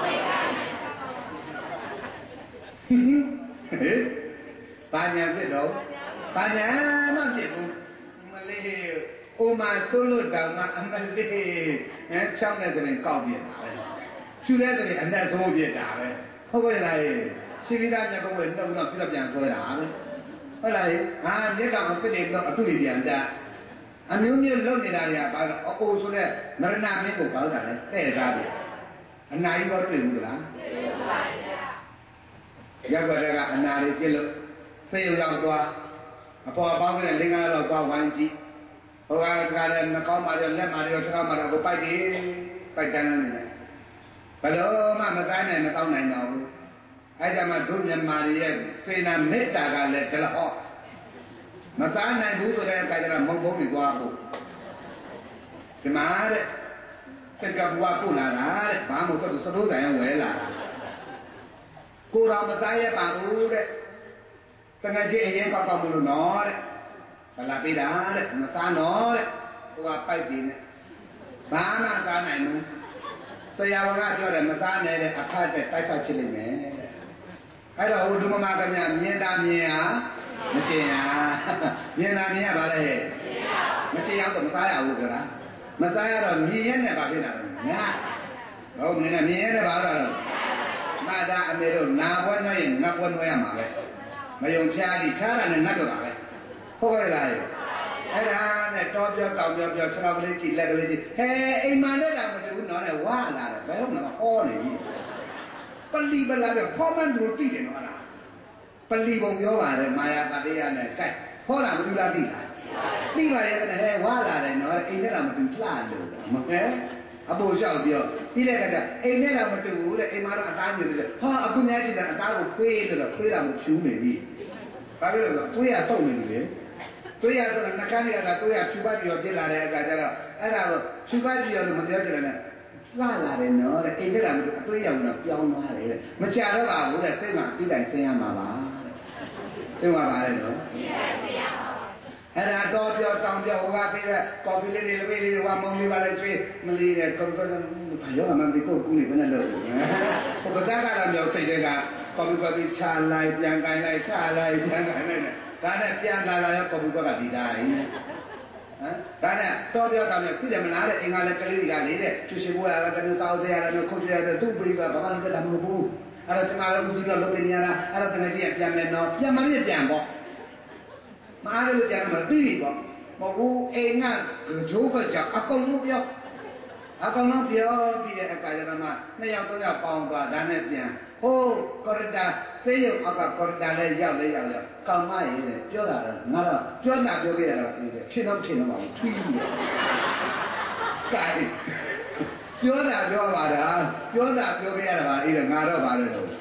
ဟဲ့ဘာဉာဏ်ဖြစ်တော့ဘာဉာဏ်မှဖြစ်ဘူးမလေးအိုမာဆိုးလို့တောင်မှအမလေးဟဲ့ချောင်းတဲ့ကလေးကောက်ပြတာပဲဖြူတဲ့ကလေးအနက်ဆုံးပြတာပဲဟုတ်ကဲ့လားရှိပြီးသားမြတ်ကုန်းဝဲနှုတ်တော့ပြတော့ပြန်ဆွဲတာပဲဟုတ်လားဟာမြတ်ကောင်အစ်စ်တွေတော့အထုတွေပြန်ကြအမျိုးမျိုးလုံနေတာတွေကဘာလို့အိုးဆိုတဲ့မရဏမင်းကိုကောက်တာလဲတဲ့သားတယ်အနာကြီးရောတွေ့ဘူးလားတွေ့ပါပါရောက်ကြတဲ့ကအနာတွေပြစ်လို့ဆေးရုံရောက်သွားအပေါ်ပေါင်းတဲ့လင်္ကာတော့သွားဝိုင်းကြည့်ဟိုကကလည်းနှကောင်းပါတော့လက်မာတွေရောခြေထောက်မာတော့ကိုပိုက်တယ်ပိုက်တန်းနေတယ်ဘယ်လိုမှမတိုင်းနိုင်မတောင်းနိုင်တော့ဘူးအဲဒါမှဒုမြန်မာတွေရဲ့စေနာမေတ္တာကလည်းတလဟောမသားနိုင်ဘူးဆိုတဲ့အခါကျတော့မုံဘုံတွေသွားဖို့ဒီမှာတဲ့စက်ကဘွားပို့လာတာတဲ့ဘာမှမဟုတ်တော့သတို့တိုင်ဝဲလာတာကိုတော်မသားရပါဘူးတဲ့တကယ်ကြီးအရင်ကောက်ကောက်မလို့နော်တဲ့ဗလာပေးတာတဲ့မသားနော်တဲ့ဟိုကပိုက်ပြီးနဲ့ဘာမှသားနိုင်ဘူးဆရာတော်ကပြောတယ်မသားနဲ့တဲ့အခက်တဲ့တိုက်ခိုက်ဖြစ်လိမ့်မယ်တဲ့အဲ့တော့ဟိုဒုမမကမြမြင်တာမြင်ဟာမကျင်ဟာမြင်တာမြင်ရပါလေမကျင်အောင်တော့မသားရဘူးကြလားမသားရတော့မြင်ရနဲ့ပါဖြစ်တာတော့ညာဟုတ်မြင်နေမြင်ရတဲ့ဘာလို့လဲမာတာအမေတို့နာဘွဲနှွှဲရင်ငတ်ဘွဲနှွှဲရမှာပဲမယုံဖြားလိဖြားတာနဲ့ငတ်တော့ပါပဲဟုတ်ကဲ့လားအဲ့ဒါနဲ့တောပြောတောင်ပြောပြောခြေတော်ကလေးကြည့်လက်ကလေးကြည့်ဟဲအိမ်မနဲ့တော့မတူဘူးနော်နဲ့ဝါလာတယ်ဘယ်တော့မှဟောနေပြီပလီပလာတဲ့ဖောမန်တို့သိတယ်နော်လားပလီပုံပြောပါတယ်မာယာတတိယနဲ့ကြိုက်ဟောတာမတူလားသိလားသိပါရဲ့တဲ့ဟဲဝါလာတယ်နော်အိမ်နဲ့တော့မတူလှလို့မကဲအပေါ်လျှောက်ပြောပြီးတဲ့အခါကျအိမ်နဲ့တော့မတူဘူးတဲ့အိမ်မှာတော့အသားညွှန်တယ်ဟာအခုများကြည့်တာအသားကိုခွေးလို့တော့ခွေးတာမဖြူနေပြီဘာလို့လဲဆိုတော့သွေးရတုံနေပြီလေသွေးရဆိုတော့နှကန်းရတာသွေးရဖြူပတ်ပြီးတော့ဖြစ်လာတဲ့အခါကျတော့အဲ့ဒါကိုဖြူပတ်ပြီးတော့မပြောကြတယ်နဲ့လှလာတယ်နော်တဲ့အိမ်နဲ့တော့မတူအသွေးရောင်တော့ပြောင်းသွားတယ်မချတော့ပါဘူးတဲ့စိတ်မှာပြီးတိုင်းဆင်းရမှာပါသိမှာပါလေနော်အဲ့ဒါတော့ပြောတောင်းပြောဟိုကပေးတဲ့ကော်ဖီလေးတွေလေးလေးဟိုကမုံလေးပါလေကျွေးမလီတဲ့ကွန်ကွန်ဘာရောမှမသိတော့ကူးနေဘယ်နဲ့လို့ဟိုပဇာကတော့မျိုးစိတ်တွေကကော်ဖီကော်ဖီချလိုက်ပြန်ကိုင်းလိုက်ချလိုက်ပြန်ကိုင်းလိုက်ဒါနဲ့ပြန်လာလာရောကော်ဖီကောကဒီတိုင်းဟမ်ဒါနဲ့တော့ပြောတောင်းပြောပြည်တယ်မလားတဲ့အင်္ဂါလည်းကလေးတွေကလေတဲ့ချွရှိဘိုးရတာတမျိုးသောက်သေးရတယ်မျိုးခုတ်ရတဲ့သူ့ပေးပါဘာမှမတက်တာမဟုတ်ဘူးအဲ့တော့ဒီမှာလည်းဦးစီးတော့လုပ်နေရတာအဲ့တော့တကယ်ကြီးပြန်မယ်နော်ပြန်မလို့ပြန်ပေါ့မအားလို့ပြန်တော့ပြီးပြီပေါ့မဟုတ်ဘူးအိမ်ကဂျိုးကကြောင့်အကုန်လုံးပြောအကောင်လုံးပြောပြီးတဲ့အခါကျတော့မှနှစ်ယောက်သုံးယောက်ပေါင်းသွားဒါနဲ့ပြန်ဟိုးကော်ရတာဆေးရုံအောက်ကကော်ရတာလည်းရောက်လည်းရောက်ရောက်ကောင်းမရေးတယ်ပြောတာတော့ငါတော့ပြောတာပြောခဲ့ရတာအေးတယ်ဖြစ်တော့ဖြစ်တော့ပါဘူးထွီးပြီးတယ်ကဲပြောတာပြောပါတာပြောတာပြောခဲ့ရတာပါအေးတယ်ငါတော့ပါလို့တော့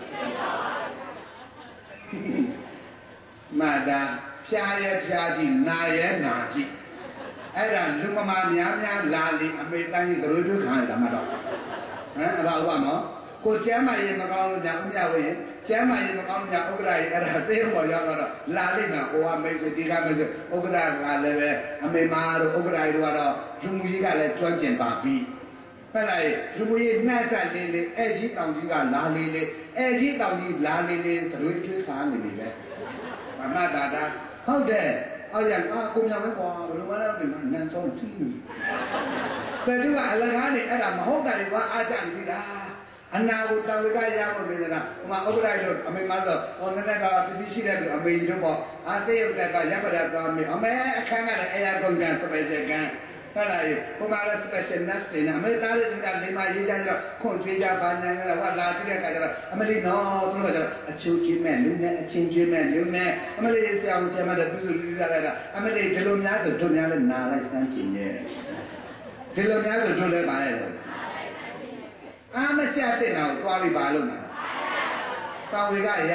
မတာဖြားရဲဖြားကြည့်နာရဲနာကြည့်အဲ့ဒါလူမမာများများလာလေအမေတိုင်းကြီးတို့တို့ခံရတာမှတော့ဟမ်အဲ့ဒါဟုတ်ပါနော်ကိုကျမ်းမာရေးမကောင်းလို့ညာဥမြဝေကျမ်းမာရေးမကောင်းညာဥက္ကရာကြီးအဲ့ဒါသိဖို့ရောက်တော့လာလိမ့်မယ်ဟိုကမိတ်ဆွေဒီကမိတ်ဆွေဥက္ကရာကလည်းပဲအမေမာတို့ဥက္ကရာကြီးတို့ကတော့လူမှုကြီးကလည်းကျွမ်းကျင်ပါပြီဟုတ်လားလူမှုရေးနှက်ဆက်လေးလေးအဲ့ကြီးတောင်ကြီးကလာလေးလေးအဲ့ကြီးတောင်ကြီးလာလေးလေးတို့ကျွေးစားနေပြီပဲမမတာတာဟုတ်တယ်အော်ရအာကိုမြောင်ပဲကွာဘယ်လိုမှလည်းမနန်းစောထီးနေတယ်သူကအလကားနေအဲ့ဒါမဟုတ်တာတွေကအားကြနေပြီလားအနာကိုတောင်ဝေကရဖို့ပြင်နေတာဟိုမှာဥပဒေတို့အမေမဆိုဟိုနည်းနည်းကပြပြရှိတဲ့သူအမေတို့ပေါ့အာသိရုပ်တက်ကရပ်ပဒါသွားမေအမေအခန်းကလည်းအရာကုန်ကန်စပယ်စကန်ဟုတ်လားဟိုမှာလည်း special nurse တွေနဲ့အမေသားလေးတွေကလိမ္မာရေးကြတော့ခွန်ကျွေးကြပါညာကြတော့ဟောလာကြည့်တဲ့အခါကျတော့အမလေးနော်သူတို့ကကျတော့အချိုးကျွေးမဲ့လူနဲ့အချင်းကျွေးမဲ့လူနဲ့အမလေးဆရာဝန်ဆရာမတို့ပြုစုပြုရတာအမလေးဒီလိုများဆိုတို့များလည်းနာလိုက်စမ်းချင်ရဲ့ဒီလိုများဆိုတို့လည်းပါရဲ့လို့အားမကျတဲ့တော့သွားပြီးပါလို့မှာပါဝေကရ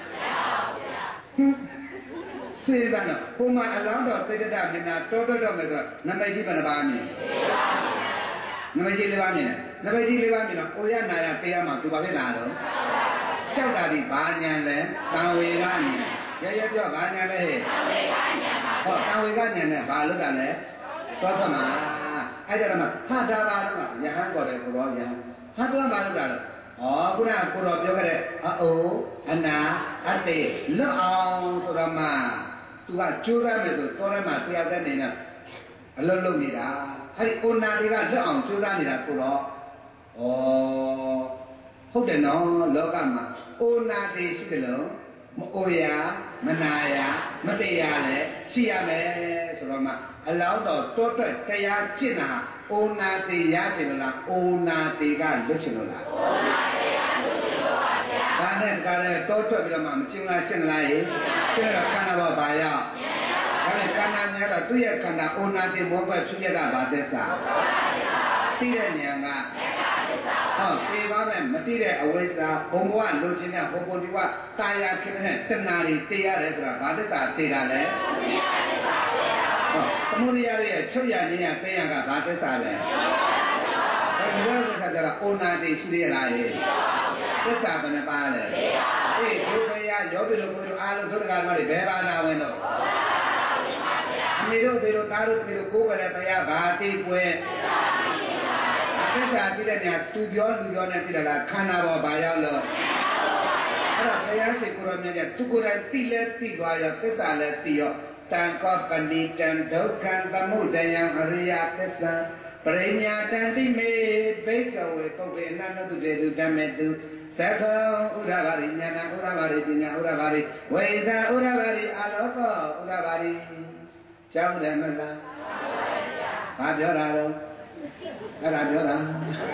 စေတနာဘုံမှာအလောင်းတော်သေတ္တမြင်တာတောတောတော့မယ်ဆိုနမိတ်ကြီးဘယ်နှပါးမြင်နမိတ်ကြီးလေးပါးမြင်တယ်နမိတ်ကြီးလေးပါးမြင်တော့အိုရနာရပေးရမှာသူဘာဖြစ်လာတော့ကြောက်တာဒီဘာညာလဲသံဝေကညာရရပြောဘာညာလဲဟဲ့သံဝေကညာဟောသံဝေကညာနဲ့ဘာလုပ်တာလဲသောသမာအဲ့ဒါမှဟာတာပါတော့ယဟန်ခေါ်တယ်ကိုရောယဟန်ဟာတော့ဘာလုပ်တာလဲဩခုနကကိုတော်ပြောခဲ့တဲ့အအိုအနာအတေလွတ်အောင်ဆိုတော့မှသူကကြိုးရမယ်ဆိုတော်ထဲမှာဆရာသက်နေနဲ့အလုံးလုံးနေတာအဲ့ဒီအိုနာတွေကလွတ်အောင်ကြိုးစားနေတာကိုတော့ဩဟုတ်တယ်နော်လောကမှာအိုနာတွေရှိတယ်လို့မအိုရမနာရမတရားလည်းရှိရမယ်ဆိုတော့မှအလောင်းတော်တောတွက်တရားကျင့်တာအိုနာတေရချင်လို့လားအိုနာတေကလွတ်ချင်လို့လားအိုနာတေကလွတ်ချင်လို့ပါဗျာဒါနဲ့ဒါလည်းတောတွက်ပြီးတော့မှမကျင်လားကျင့်လားရေကျင့်တော့ခန္ဓာဘောဘာရောက်ဒါနဲ့ခန္ဓာများတော့သူ့ရဲ့ခန္ဓာအိုနာတေမောဘက်ဖြစ်ရတာဗာသစ္စာသိတဲ့ဉာဏ်ကဟောသိပါမယ်မသိတဲ့အဝိဇ္ဇာဘုံဘဝလိုချင်တဲ့ဘုံဘုံဒီဝတာယာဖြစ်တဲ့တဏှာတွေသိရတယ်ဆိုတာဗာသစ္စာသိတာလေသမုဒိယရဲ့ချုပ်ရခြင်းရသိရကဘာသစ္စာလဲအဲဒီလိုသစ္စာကြတော့အိုနာတိရှိရလားဟဲ့သစ္စာဘယ်နှပါလဲအေးဒုက္ခရယောဂီတို့ဘုရားအားလုံးဒုက္ခမတွေဘယ်ပါလာဝင်တော့အမေတို့ဘေတို့သားတို့တပည့်တို့ကိုယ်ကလည်းတရားဘာတိပွဲသစ္စာပြည့်တဲ့နေရာသူပြောလူပြောနေပြတယ်လားခန္ဓာပေါ်ဘာရောက်လို့အဲ့တော့ဘုရားရှိခိုးတော်မြတ်ကသူကိုယ်တိုင်သိလဲသိသွားရောသစ္စာလည်းသိရောတံကောပဏိတံဒုက္ခံသမုဒယံအရိယသစ္စာပရိညာတံတိမေဘိကဝေပုဗ္ဗေနနတုတေတုဓမ္မေတုသက္ခောဥဒ္ဓဘာရိညာဏဥဒ္ဓဘာရိပညာဥဒ္ဓဘာရိဝိဇာဥဒ္ဓဘာရိအာလောကောဥဒ္ဓဘာရိကျောင်းတယ်မလားဘာပြောတာလဲအဲ့ဒါပြောတာ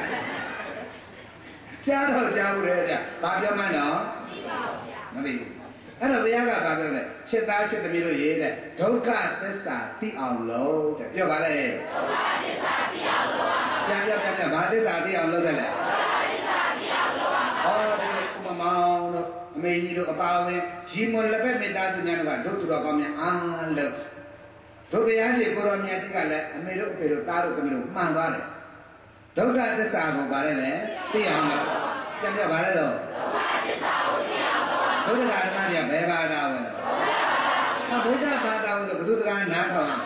ကြားတော့ကြားဘူးလေဗျဘာပြောမှန်းတော့မသိဘူးအဲ့တော့ဘုရားကဘာပြောလဲချစ်သားချစ်သမီးတို့ရေးတဲ့ဒုက္ခသစ္စာသိအောင်လို့တဲ့ပြောပါလေဒုက္ခသစ္စာသိအောင်လို့ပါပြန်ပြပြန်ပြဘာသစ္စာသိအောင်လုပ်တယ်လဲဒုက္ခသစ္စာသိအောင်လုပ်ပါဟောဒီဥပမောင်တို့အမေကြီးတို့အပါဝင်ရီမွန်လက်ဖက်မိသားစုများတို့ကဒုသူတော်ကောင်းများအားလို့တို့ဘုရားရှင်ကိုရောမြတ်ကြီးကလည်းအမေတို့အဖေတို့သားတို့သမီးတို့မှန်သွားတယ်ဒုက္ခသစ္စာကိုဗါလဲလေသိအောင်လို့ပြန်ပြပါလေတော့ဒုက္ခသစ္စာကိုသိအောင်ဘုရားဓမ္မတွေကဘယ်ဘာသာဝင်လဲဘုရားဘာသာဝင်လို့ဘုသူတရားနားထောင်ရ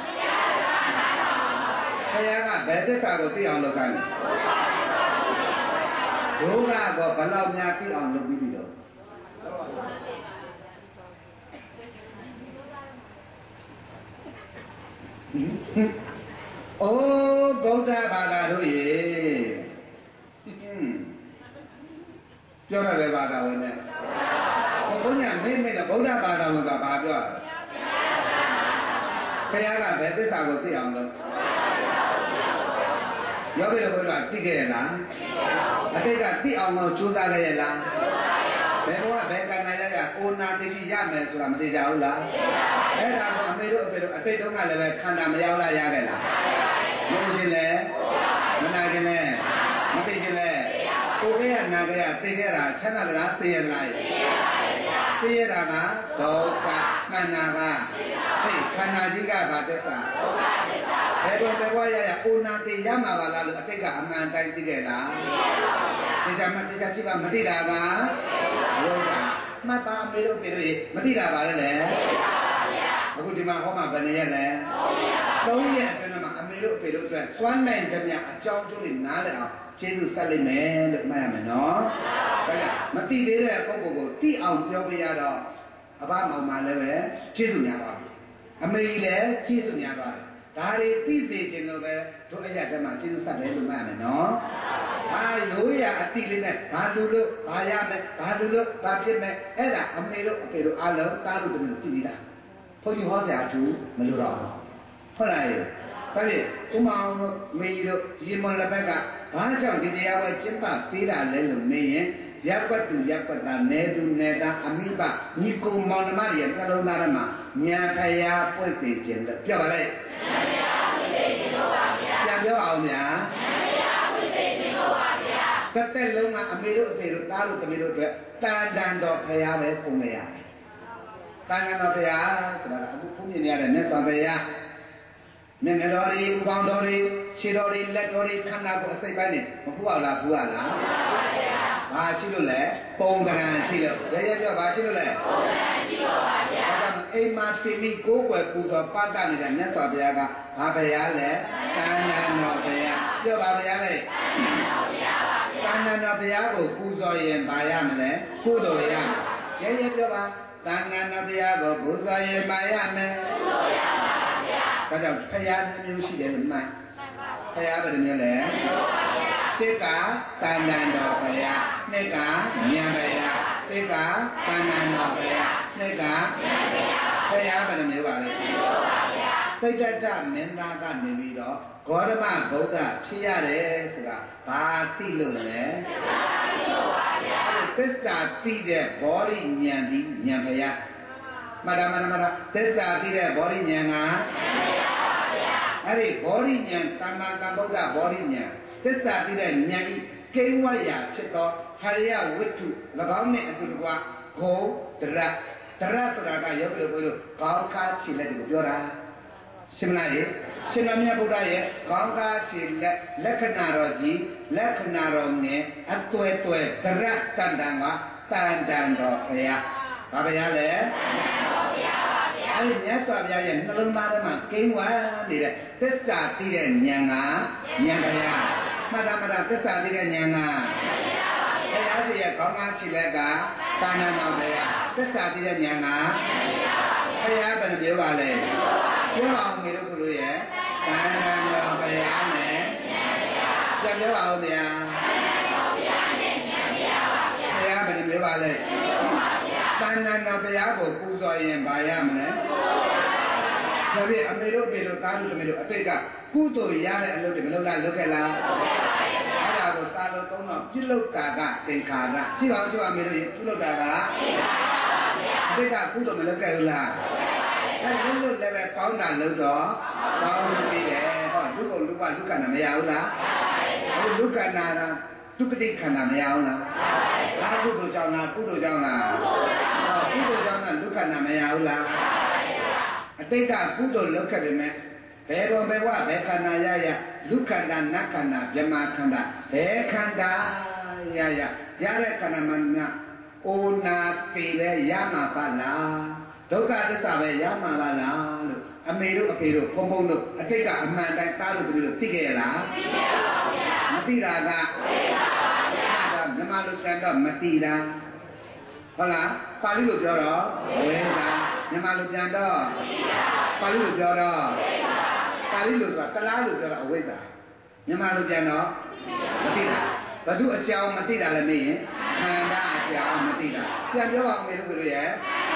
ဘုရားကဘယ်သစ္စာကိုသိအောင်လုပ်ခိုင်းလဲဘုရားကဘယ်လောက်များသိအောင်လုပ်ပြီးပြီတော့အိုးဗုဒ္ဓဘာသာတို့ရေပြောရတဲ့ဘာသာဝင်နဲ့ဘုရားမိမိတော့ဗုဒ္ဓဘာသာဝင်ကဘာပြောဘုရားကဘယ်သစ္စာကိုသိအောင်လို့ယောဂီတို့ဘုရားသိခဲ့ရလားအတိတ်ကသိအောင်လို့ကြိုးစားခဲ့ရလားဘယ်ဘဝဘယ်ကံနိုင်ရကအိုနာတိတိရမယ်ဆိုတာမသိကြဘူးလားအဲ့ဒါကိုအမေတို့အဖေတို့အတိတ်တုန်းကလည်းပဲခန္ဓာမရောက်လာရခဲ့လားမဟုတ်ခြင်းလဲမနာခြင်းလဲမသိခြင်းလဲကိုယ်ကနာကြရသိခဲ့တာချမ်းသာလားသိရလားသိရတာကဒုက္ခမှန်တာကသိခန္ဓာကြီးကဘာသစ္စာဘယ်တော့ဘယ်ဘဝရရအိုနာတိရမှာပါလားလို့အတိတ်ကအမှန်တိုင်းသိခဲ့လားသိကြမှသိကြရှိပါမသိတာကဘုရားမှတ်ပါမေတို့ပြေတို့မသိတာပါလေလေအခုဒီမှာဟောမှာဘယ်နေရလဲသုံးရက်အတွင်းမှာအမေတို့အဖေတို့အတွက်စွမ်းနိုင်ကြမြအကြောင်းကျိုးတွေနားလည်အောင်ကျေးဇူးဆက်လိုက်မယ်လို့မှတ်ရမယ်နော်ဒါကြောင့်မသိသေးတဲ့ပုဂ္ဂိုလ်ကိုသိအောင်ပြောပြရတော့အဘမောင်မှလည်းပဲကျေးဇူးများပါပြီအမေကြီးလည်းကျေးဇူးများပါတယ်ဒါတွေသိစေခြင်းလို့ပဲတို့အရာတည်းမှာကျေးဇူးဆက်တယ်လို့မှတ်ရမယ်နော်ဘာရိုးရအတိလေးနဲ့ဘာလူလို့ဘာရမယ်ဘာလူလို့ဘာဖြစ်မယ်အဲ့ဒါအမေတို့အဖေတို့အားလုံးသားလို့တမီးတို့သိပြီလားဘုန်းကြီးဟောကြအထူးမလို့တော့ဟုတ်လားဒါဖြင့်ဥမာအောင်မေတို့ရေမွန်လက်ဘက်ကဘာကြောင့်ဒီတရားဝဲကျင့်ပပေးတာလဲလို့မေးရင်ရပ်ကွက်သူရပ်ကွက်သားနေသူနေသားအမိဘညီကိုမောင်နှမတွေရဲ့နှလုံးသားထဲမှာညာဖရာပွင့်သိခြင်းလို့ပြောပါလေညာဖရာပွင့်သိခြင်းလို့ပါဗျာပြန်ပြောအောင်ဗျာညာဖရာပွင့်သိခြင်းလို့ပါဗျာတစ်သက်လုံးကအမေတို့အဖေတို့သားတို့သမီးတို့အတွက်တန်တန်တော်ဖရာပဲပုံနေရတယ်တန်တန်တော်ဖရာဆိုတာကအခုဘုန်းကြီးနေရတဲ့မြတ်စွာဘုရားမျက်နှာတော်တွေဥကောင်းတော်တွေခြေတော်တွေလက်တော်တွေခန္ဓာကိုယ်အစိတ်ပိုင်းနေမဖူးအောင်လားဖူးရလားဘာရှိလို့လဲပုံကံရှိလို့ရရပြောဘာရှိလို့လဲပုံကံရှိလို့ပါဗျာဒါကြောင့်အိမ်မှာသိပြီးကိုယ်ွယ်ပူတော်ပတ်တနေတဲ့မြတ်စွာဘုရားကဘာဘုရားလဲတန်တန်တော်ဘုရားပြောပါဘုရားလေတန်တန်တော်ဘုရားပါဗျာတန်တန်တော်ဘုရားကိုပူဇော်ရင်ဘာရမလဲကုသိုလ်ရမယ်ရရပြောပါတန်တန်တော်ဘုရားကိုပူဇော်ရင်ဘာရမယ်ကုသိုလ်ရပါဗျာဒါကြောင့်ဘုရားမျိုးရှိတယ်လို့မှတ်ဘုရားဘယ်လိုမျိုးလဲစိတ်ကတန်တန်တော်ဘုရားနှစ်ကဉာဏ်ဘုရားစိတ်ကတန်တန်တော်ဘုရားနှစ်ကဉာဏ်ဘုရားဘယ်လိုမျိုးပါလဲစိတ်တ္တမင်းသားကနေပြီးတော့ဂေါတမဗုဒ္ဓဖြစ်ရတယ်ဆိုတာဘာသိလို့လဲသစ္စာသိတဲ့ဘောဓိဉာဏ်ဒီဉာဏ်ဘုရားမတမတမတသစ္စာသိတဲ့ဘောဓိဉာဏ်ကအဲ့ဒီဘောဓိဉာဏ်သမ္မာသမ္ဗုဒ္ဓဘောဓိဉာဏ်သစ္စာသိတဲ့ဉာဏ်ဤကိဝရာဖြစ်သောဟရိယဝိတ္ထု၎င်းနှင့်အတူတကွဂုံတရတရဆိုတာကယောဂီတို့ဘုရားကောင်းခါခြေလက်တွေကိုပြောတာရှင်းမလားရေရှင်တော်မြတ်ဗုဒ္ဓရဲ့ကောင်းကားခြေလက်လက္ခဏာတော်ကြီးလက္ခဏာတော်နဲ့အသွဲသွဲတရတန်တန်ကတန်တန်တော်ဘုရားဘာဘုရားလဲအဲ့ဒီမြတ်စွာဘုရားရဲ့နှလုံးသားထဲမှာကိန်းဝါနေတဲ့သစ္စာသိတဲ့ဉာဏ်ကဉာဏ်ဘုရားမှတ်တာမှတ်တာသစ္စာသိတဲ့ဉာဏ်ကဘုရားရှိရဲ့ကောင်းကားခြေလက်ကသာနာတော်ဘုရားသစ္စာသိတဲ့ဉာဏ်ကဘုရားဘယ်လိုပြောပါလဲပြောအောင်မေတို့ဘုရားရဲ့သာနာတော်ဘုရားနဲ့ပြန်ပြောအောင်ဗျာဘုရားနဲ့ဉာဏ်ဘုရားပါဗျာဘုရားဘယ်လိုပြောပါလဲတဏ္ဍာနာတရားကိုပူဇော်ရင်ဘာရမလဲဒါဖြင့်အမေတို့အမေတို့သားတို့တမေတို့အတိတ်ကကုသိုလ်ရတဲ့အလုပ်တွေမလုပ်လားလုပ်ခဲ့လားအဲ့ဒါကိုသာလို့သုံးတော့ပြုလုပ်တာကသင်္ခါရရှိပါဦးရှိပါအမေတို့ပြုလုပ်တာကအတိတ်ကကုသိုလ်မလုပ်ခဲ့ဘူးလားအဲ့ဒီလုပ်လည်းပဲကောင်းတာလုပ်တော့ကောင်းလို့ပြီးတယ်ဟောလူကိုလူကလူကနာမရဘူးလားဟုတ်လူကနာတာဒုက္ခတိခန္ဓာမရအောင်လားဘာကုသိုလ်ကြောင့်လားကုသိုလ်ကြောင့်လားကုသိုလ်ကြောင့်ကဒုက္ခနာမရဘူးလားအတိတ်ကကုသိုလ်လုပ်ခဲ့ပေမဲ့ဘယ်တော့ဘယ်ဝဘယ်ခန္ဓာရရလူခန္ဓာနတ်ခန္ဓာဗြဟ္မာခန္ဓာဘယ်ခန္ဓာရရရတဲ့ခန္ဓာမှငါအိုနာပေပဲရမှာပါလားဒုက္ခသစ္စာပဲရမှာပါလားလို့အမေတို့အဖေတို့ဘုံဘုံတို့အတိတ်ကအမှန်တိုင်းသားလို့တပည့်တို့သိခဲ့ရလားသိခဲ့ပါဗျာမသိတာကသိပါပါဗျာဒါကမြမလူကျန်တော့မသိတာဟုတ်လားပါဠိလိုပြောတော့ဝေတာမြမလူကျန်တော့သိပါပါဠိလိုပြောတော့သိပါပါဠိလိုဆိုတာကလားလိုပြောတော့အဝိဇ္ဇာမြမလူကျန်တော့မသိတာဘသူအကြောင်းမသိတာလည်းမေးရင်ခန္ဓာအကြောင်းမသိတာပြန်ပြောပါဦးမေတို့တို့ရဲ့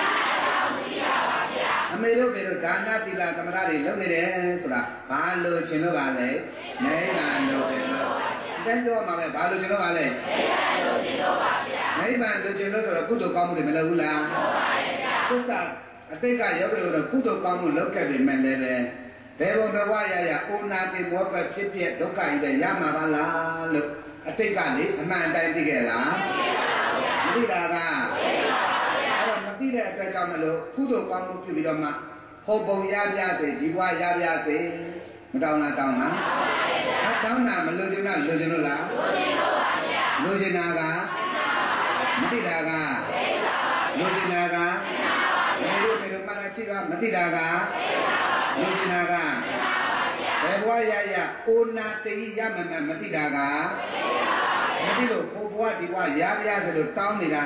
အမေတို့မေတို့ဒါနသီလသမထတွေလုပ်နေတယ်ဆိုတာဘာလို့ရှင်လို့ပါလဲနိဗ္ဗာန်လို့ရှင်လို့တိုင်းတော့မှာပဲဘာလို့ရှင်လို့ပါလဲနိဗ္ဗာန်လို့ရှင်လို့ဆိုတော့ကုသိုလ်ကောင်းမှုတွေမလုပ်ဘူးလားဟုတ်ပါရဲ့ဗျာသစ္စာအတိတ်ကယောဂီတို့တော့ကုသိုလ်ကောင်းမှုလုပ်ခဲ့ပေမဲ့လည်းပဲဘယ်ဘုံဘဝရရအိုနာတိမောပဲဖြစ်ဖြစ်ဒုက္ခကြီးပဲရမှာပါလားလို့အတိတ်ကလေအမှန်တိုင်းသိခဲ့လားမသိပါဘူးမသိတာကသိတဲ့အတွက်ကြောင့်မလို့ကုသိုလ်ကောင်းမှုပြုပြီးတော့မှဟောပုံရပြစေဒီဘဝရပြစေမတောင်းလားတောင်းလားအတောင်းတာမလို့ချင်လားလိုချင်လို့လားလိုချင်တာကမသိတာကလိုချင်တာကဘယ်လိုဘယ်လိုမှတ်တာချိကမသိတာကလိုချင်တာကဘယ်ဘဝရရအိုနာတိရမမမသိတာကမသိလို့ဘဘဝဒီဘဝရပြစေလို့တောင်းနေတာ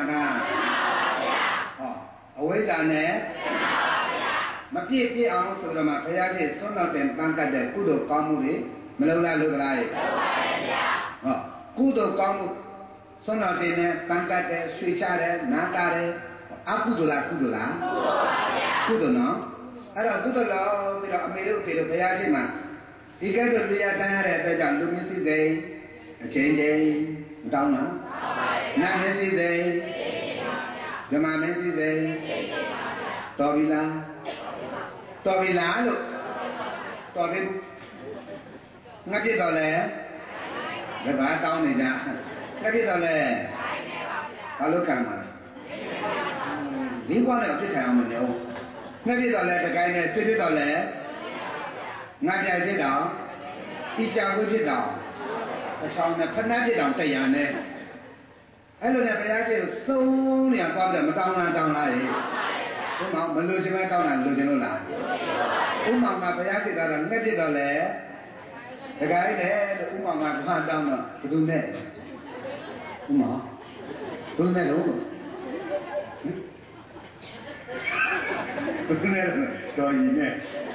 ကအဝိဇ္ဇာနဲ့မပြည့်ပြည့်အောင်ဆိုတော့မှဘုရားကြီးသွန်တော်တင်ပန်းကတ်တဲ့ကုသိုလ်ကောင်းမှုတွေမလုပ်လားလုပ်လားရဲ့လုပ်ပါရဲ့ဗျာဟောကုသိုလ်ကောင်းမှုသွန်တော်တင်နဲ့ပန်းကတ်တဲ့ဆွေချတယ်နားတာတယ်အကုသိုလ်လားကုသိုလ်လားကုသိုလ်ပါဗျာကုသိုလ်နော်အဲ့တော့ကုသိုလ်လို့ပြီးတော့အမေတို့အဖေတို့ဘုရားကြီးမှာဒီကဲတော့တရားတန်းရတဲ့အတွက်ကြောင့်လူမျိုးစိစိမ်အချင်းချင်းမတောင်းလားနာမည်စိစိမ်ဓမ္မမင်းစိစိမ်တော်ပြီလားတော်ပြီလားလို့တော်ပြီငါပြစ်တော့လဲဘယ်ဘာတောင်းနေကြငါပြစ်တော့လဲဘာလို့ခံမှာဒီကောင်းတဲ့အဖြစ်ခံအောင်မလို့ငါပြစ်တော့လဲတကိုင်းနဲ့ပြစ်ပြစ်တော့လဲငါပြိုင်ဖြစ်တော့ဤကြောင်ကိုဖြစ်တော့အချောင်းနဲ့ဖဏတ်ဖြစ်တော့တရားနဲ့အဲ့လိုနဲ့ဘုရားရှိခိုးသုံးနေရသွားတယ်မတောင်းလားတောင်းလားရေဥမောင်မလို့ချင်မဲတောင်းတာလို့ချင်လို့လားဥမောင်ကဘုရားရှိခိုးတာငှက်ဖြစ်တော့လေတခါလေးနဲ့ဥမောင်ကဘာတောင်းတော့ဘယ်သူနဲ့ဥမောင်ဘယ်သူနဲ့လို့ဘယ်သူနဲ့တော့ရင်းနဲ့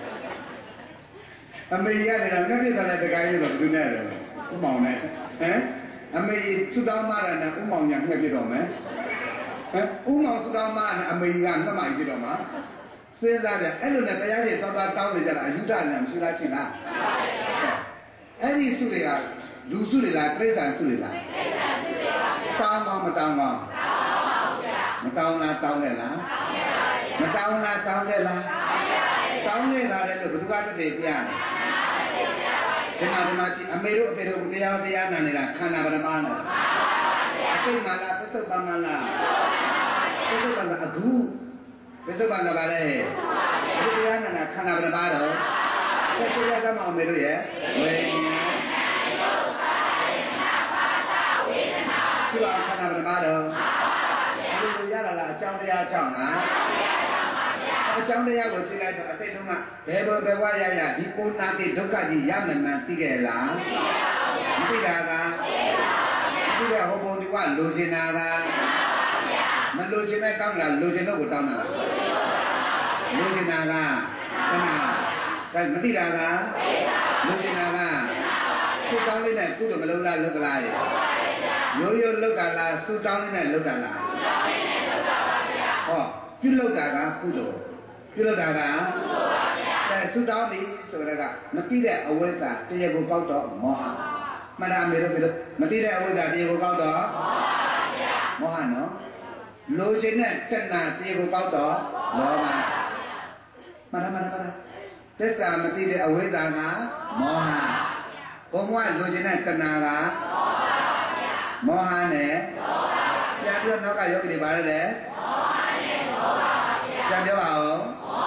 အမေရတယ်ငှက်ဖြစ်တော့လေတခါလေးတော့ဘယ်သူနဲ့လဲဥမောင်နဲ့ဟမ်အမေသူတော်မရနဲ့ဥမောင်ညာငှက်ဖြစ်တော့မယ်ဟမ်ဥမောင်သူတော်မနဲ့အမေကနှမကြီးဖြစ်တော့မှာစဉ်းစားကြအဲ့လိုနဲ့တရားကြီးသောတာတောင်းနေကြတာအယုဒ္ဓနဲ့မရှိလားချင်းလားအဲ့ဒီစုတွေကလူစုတွေလားတိရစ္ဆာန်စုတွေလားတောင်းတော့မတောင်းတော့မတောင်းလားတောင်းလဲလားမတောင်းလားတောင်းလဲလားတောင်းနေတာလည်းလို့ဘုရားတည်းပြရတယ်ဒီမှာဒီမှာကြည့်အမေတို့အဖေတို့တရားတရားနာနေတာခန္ဓာပရမနာအစိတ်မှလားပစ္စုပန်မှလားပစ္စုပန်ကအကူပစ္စုပန်ကဘာလဲဒီတရားနာနာခန္ဓာပရမတော့ဆက်ကြရသမောင်မေတို့ရဲ့ဝေဒီပါခန္ဓာပရမတော့ဒီလိုရလာလားအကြောင်းတရားကြောင့်လားအကြောင်းတရားကိုသိလိုက်တော့အတိတ်တုန်းကဘယ်ဘယ်ဘဝရရဒီကိုနာတိဒုက္ခကြီးရမှန်မှန်သိခဲ့လားမသိပါဘူးမသိပါဘူးသိတဲ့ဟောပုံဒီကလိုချင်တာကမလိုချင်တဲ့တောင်းတာလိုချင်တော့ကိုတောင်းတာလိုချင်တာကခဏဒါမသိတာကလိုချင်တာကသူ့တောင်းလေးနဲ့ကုသိုလ်မလုံးလားလုပ်ကလားရိုးရိုးလုပ်တာလားသူ့တောင်းလေးနဲ့လုပ်တာလားဟောပြုလုပ်တာကကုသိုလ်ပြုလုပ်တာကအဲသူတောင်းပြီဆိုတော့ကမသိတဲ့အဝိဇ္ဇာတရားကိုကောက်တော့မောဟမှန်တာမေတို့ပြောမသိတဲ့အဝိဇ္ဇာတရားကိုကောက်တော့မောဟနော်လိုချင်တဲ့တဏှာတရားကိုကောက်တော့လောဘမှန်တာမှန်တာမှန်တာသစ္စာမသိတဲ့အဝိဇ္ဇာကမောဟဘုံကလိုချင်တဲ့တဏှာကမောဟနဲ့ပြန်ပြောနောက်ကယောဂီတွေပါလေပြန်ပြောပါဦး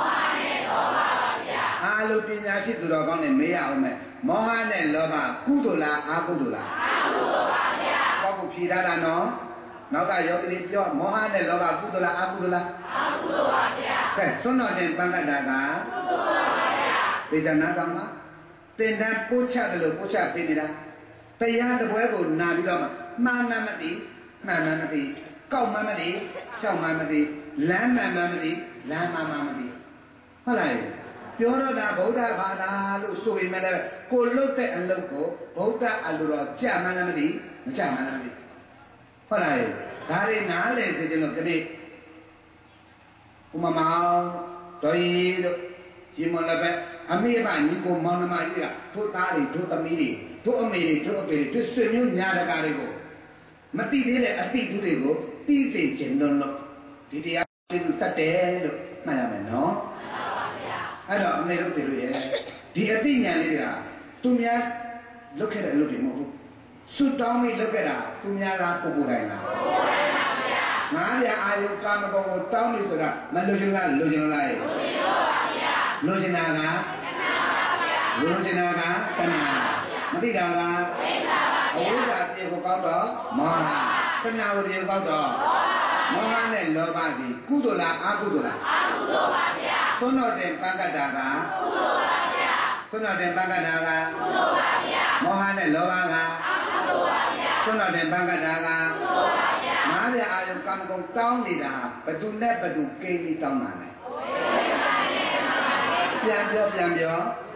အားလုံးပညာရှိသူတော်ကောင်းနဲ့မေးရအောင်မယ်မောဟနဲ့လောဘကုသိုလ်လားအကုသိုလ်လားအကုသိုလ်ပါဗျာဘောက်ကိုဖြေထားတာနော်နောက်ကယောဂီပြောမောဟနဲ့လောဘကုသိုလ်လားအကုသိုလ်လားအကုသိုလ်ပါဗျာကဲသွန်တော်တင်ပန်းကတာကကုသိုလ်ပါဗျာသေချာနာဆောင်လားတင်တန်းပို့ချတယ်လို့ပို့ချပေးနေတာတရားတပွဲကိုနာပြီးတော့မှန်မှန်မသိမှန်မှန်မသိကောက်မှန်မသိရှောက်မှန်မသိလမ်းမှန်မှန်မသိလမ်းမှန်မှန်မသိဟုတ်လားပြောတော့တာဗုဒ္ဓဘာသာလို့ဆိုပေမဲ့လည်းကိုလွတ်တဲ့အလုပ်ကိုဗုဒ္ဓအလိုတော်ကြမှန်းလည်းမသိမကြမှန်းလည်းမသိဟုတ်လားဒါတွေနားလေဆိုကြလို့ဒီနေ့ဥမမောင်တော်ရီတို့ဒီမလည်းပဲအမေကညီကိုမောင်နှမကြီးကတို့သားတွေတို့သမီးတွေတို့အမေတွေတို့အဖေတွေတို့ဆွေမျိုးညာတကာတွေကိုမသိသေးတဲ့အသိသူတွေကိုသိသိခြင်းလို့လို့ဒီတရားသိသူတတ်တယ်လို့မှတ်ရမယ်နော်အဲ့တော့အမေတို့တွေရဲ့ဒီအသိဉာဏ်လေးကသူများလုပ်ခဲ့တဲ့အလုပ်တွေမဟုတ်ဘူးစွတ်တောင်းပြီးလုပ်ခဲ့တာသူများကပုဂ္ဂိုလ်တိုင်းလားပုဂ္ဂိုလ်တိုင်းပါဗျာငါးပြအာယုကာမဂုဏ်ကိုတောင်းပြီးဆိုတာမလိုချင်လားလိုချင်လားလိုချင်ပါဗျာလိုချင်တာကတဏှာပါဗျာလိုချင်တာကတဏှာမသိတာကဝိဇ္ဇာပါဗျာအဝိဇ္ဇာပြေကိုကောက်တော့မောဟတဏှာကိုပြေကောက်တော့မောဟနဲ့လောဘကြီးကုသိုလ်လားအကုသိုလ်လားအကုသိုလ်ပါဗျာသွန်တော်တင်ပန်းကတာကကုသိုလ်ပါဗျာသွန်တော်တင်ပန်းကတာကကုသိုလ်ပါဗျာမောဟနဲ့လောဘကအကုသိုလ်ပါဗျာသွန်တော်တင်ပန်းကတာကကုသိုလ်ပါဗျာငါးပြအာယုကာမဂုဏ်တောင်းနေတာဘသူနဲ့ဘသူကိန်းပြီးတောင်းတာလဲပြန်ပြောပြန်ပြော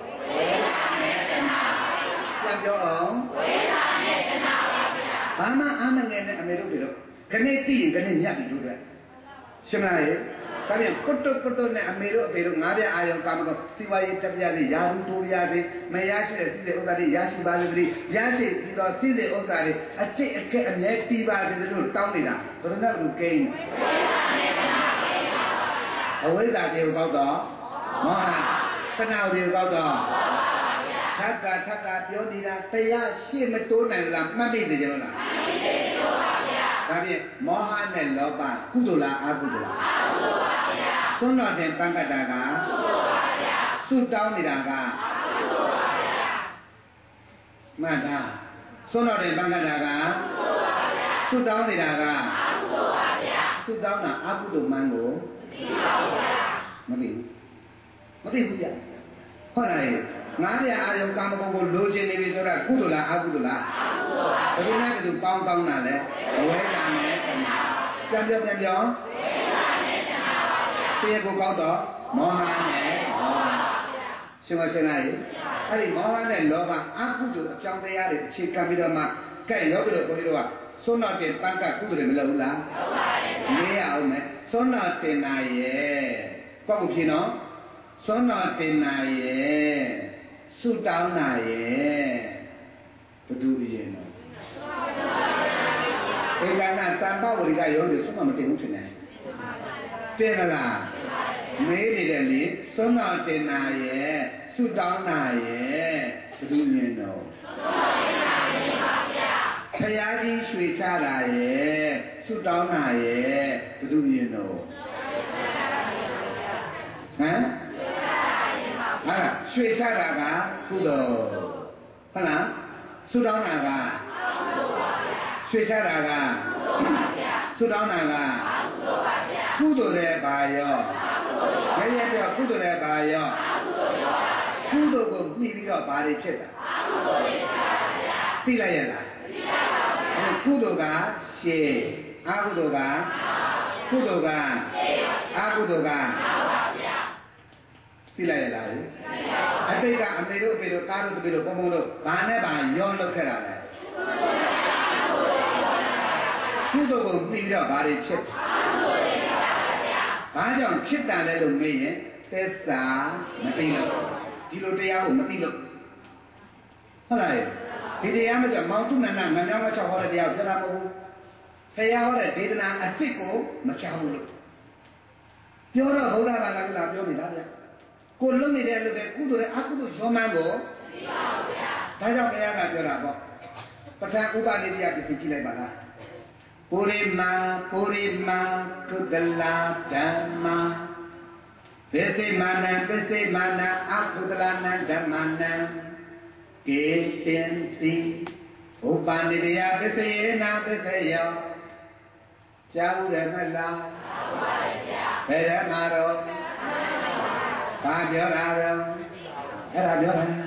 ပြန်ပြောအောင်ဝိသနဲ့တဏှာပါဗျာဘာမှအာမငယ်နဲ့အမေတို့တွေတော့ခဏသိရင်ခဏညက်ပြီးတို့တဲ့ရှင်းမလားရေဒါပြန်ကွတ်တုတ်ကွတ်တုတ်နဲ့အမေတို့အဖေတို့ငါးပြအာယုံကာမဂုဏ်စီဝါရေးတက်ပြရည်ယာဟုတိုးရသည်မရရှိတဲ့စိတဲ့ဥစ္စာတွေရရှိပါစေတည်းရရှိပြီးတော့စိတဲ့ဥစ္စာတွေအကျင့်အခက်အမြဲပြီးပါစေလို့တောင်းနေတာဘယ်တော့မှကိန်းအဝိဇ္ဇာတွေကိုကောက်တော့မောဟတဏှာတွေကိုကောက်တော့ထပ်တာထပ်တာပြောနေတာတရားရှေ့မတိုးနိုင်လားမှတ်မိသေးကြလားမှတ်မိသေးပါဗျာဒါဖြင့်မောဟနဲ့လောဘကုသိုလ်လားအကုသိုလ်လားအကုသိုလ်ပါဗျာသွန်းတော်တဲ့ပံကတ္တာကကုသိုလ်ပါဗျာဆုတောင်းနေတာကအကုသိုလ်ပါဗျာမှတ်တာသွန်းတော်တဲ့ပံကတ္တာကကုသိုလ်ပါဗျာဆုတောင်းနေတာကအကုသိုလ်ပါဗျာဆုတောင်းတာအကုသိုလ်မှန်ကိုမသိပါဘူးမသိဘူးဗျာဟုတ်လားငါးပြအာယုံကာမဂုဏ်ကိုလိုချင်နေပြီဆိုတာကုသိုလ်လားအကုသိုလ်လားအကုသိုလ်ပါဘယ်လိုလဲဘယ်သူပေါင်းကောင်းတာလဲဝဲတာနဲ့ပြန်ပြောပြန်ပြောတရားကိုကောက်တော့မောဟနဲ့လောဘရှင်မရှင်လားအဲ့ဒီမောဟနဲ့လောဘအကုသိုလ်အကြောင်းတရားတွေအခြေခံပြီးတော့မှကဲရောပြီးတော့ဘုန်းကြီးတို့ကသွန်းတော်တင်ပန်းကကုသိုလ်တွေမလုပ်ဘူးလားလုပ်ပါရဲ့မေးရအောင်မယ်သွန်းတော်တင်နာရဲ့ကောက်ကိုဖြေနော်သွန်းတော်တင်နာရဲ့ဆုတောင်းနာရဲ့ဘယ်သူပြည့်နော်ဧကနာတမ္ပဝရိကယောဂီဆုံးမမတင်ဘူးထင်တယ်တင်လားမေးနေတယ်လေသွန်းတော်တင်နာရဲ့ဆုတောင်းနာရဲ့ဘယ်သူပြည့်နော်ဘုရားကြီးရွှေချတာရဲ့ဆုတောင်းတာရဲ့ဘယ်သူမြင်တော့ဟမ်ဟာရွှေချတာကကုသိုလ်ဟုတ်လားဆုတောင်းတာကရွှေချတာကဆုတောင်းတာကကုသိုလ်တဲ့ဘာရောရရပြောကုသိုလ်တဲ့ဘာရောကုသိုလ်ကိုမှီပြီးတော့ဘာတွေဖြစ်တာသိလိုက်ရလားကုသိုလ်ကရှေးအကုသိုလ်ကကုသိုလ်ကအကုသိုလ်ကသိလိုက်ရလားအတိတ်ကအမေတို့အဖေတို့ကားတို့တပည့်တို့ပုံပုံတို့ဘာနဲ့ဘာရောလုပ်ခဲ့တာလဲကုသိုလ်ကိုပြီးတော့ဘာတွေဖြစ်ဘာကြောင့်ဖြစ်တာလဲလို့မေးရင်သစ္စာမသိလို့ဒီလိုတရားကိုမသိလို့ဟုတ်လားဒီတရားမှာမောင်တုနန္ဒငမြောင်းမချောက်ဟောတဲ့တရားကိုပြောတာမဟုတ်ဘူးဖရာဟောတဲ့ဒေသနာအစ်စ်ကိုမချဘူးလို့ပြောတော့ဘုရားဘာသာကပြောနေတာဗျကိုလုံနေတဲ့လူတွေကုသိုလ်နဲ့အကုသိုလ်ရောမှန်းကိုသိပါဘူးဗျာဒါကြောင့်ဘုရားကပြောတာပေါ့ပဋ္ဌာန်းဥပနိဒေယကိုကြည့်လိုက်ပါလားပုရိမာပုရိမာကုသလဓမ္မာပစ္စေမာနံပစ္စေမာနံအကုသလနံဓမ္မာနံကေတင်စီဥပနိဒေယပစ္စေနာပစ္စေယောကြားဘူးတယ်မလားဘယ်ရမှာတော့ဘာပြောတာတော့အဲ့ဒါပြောတာ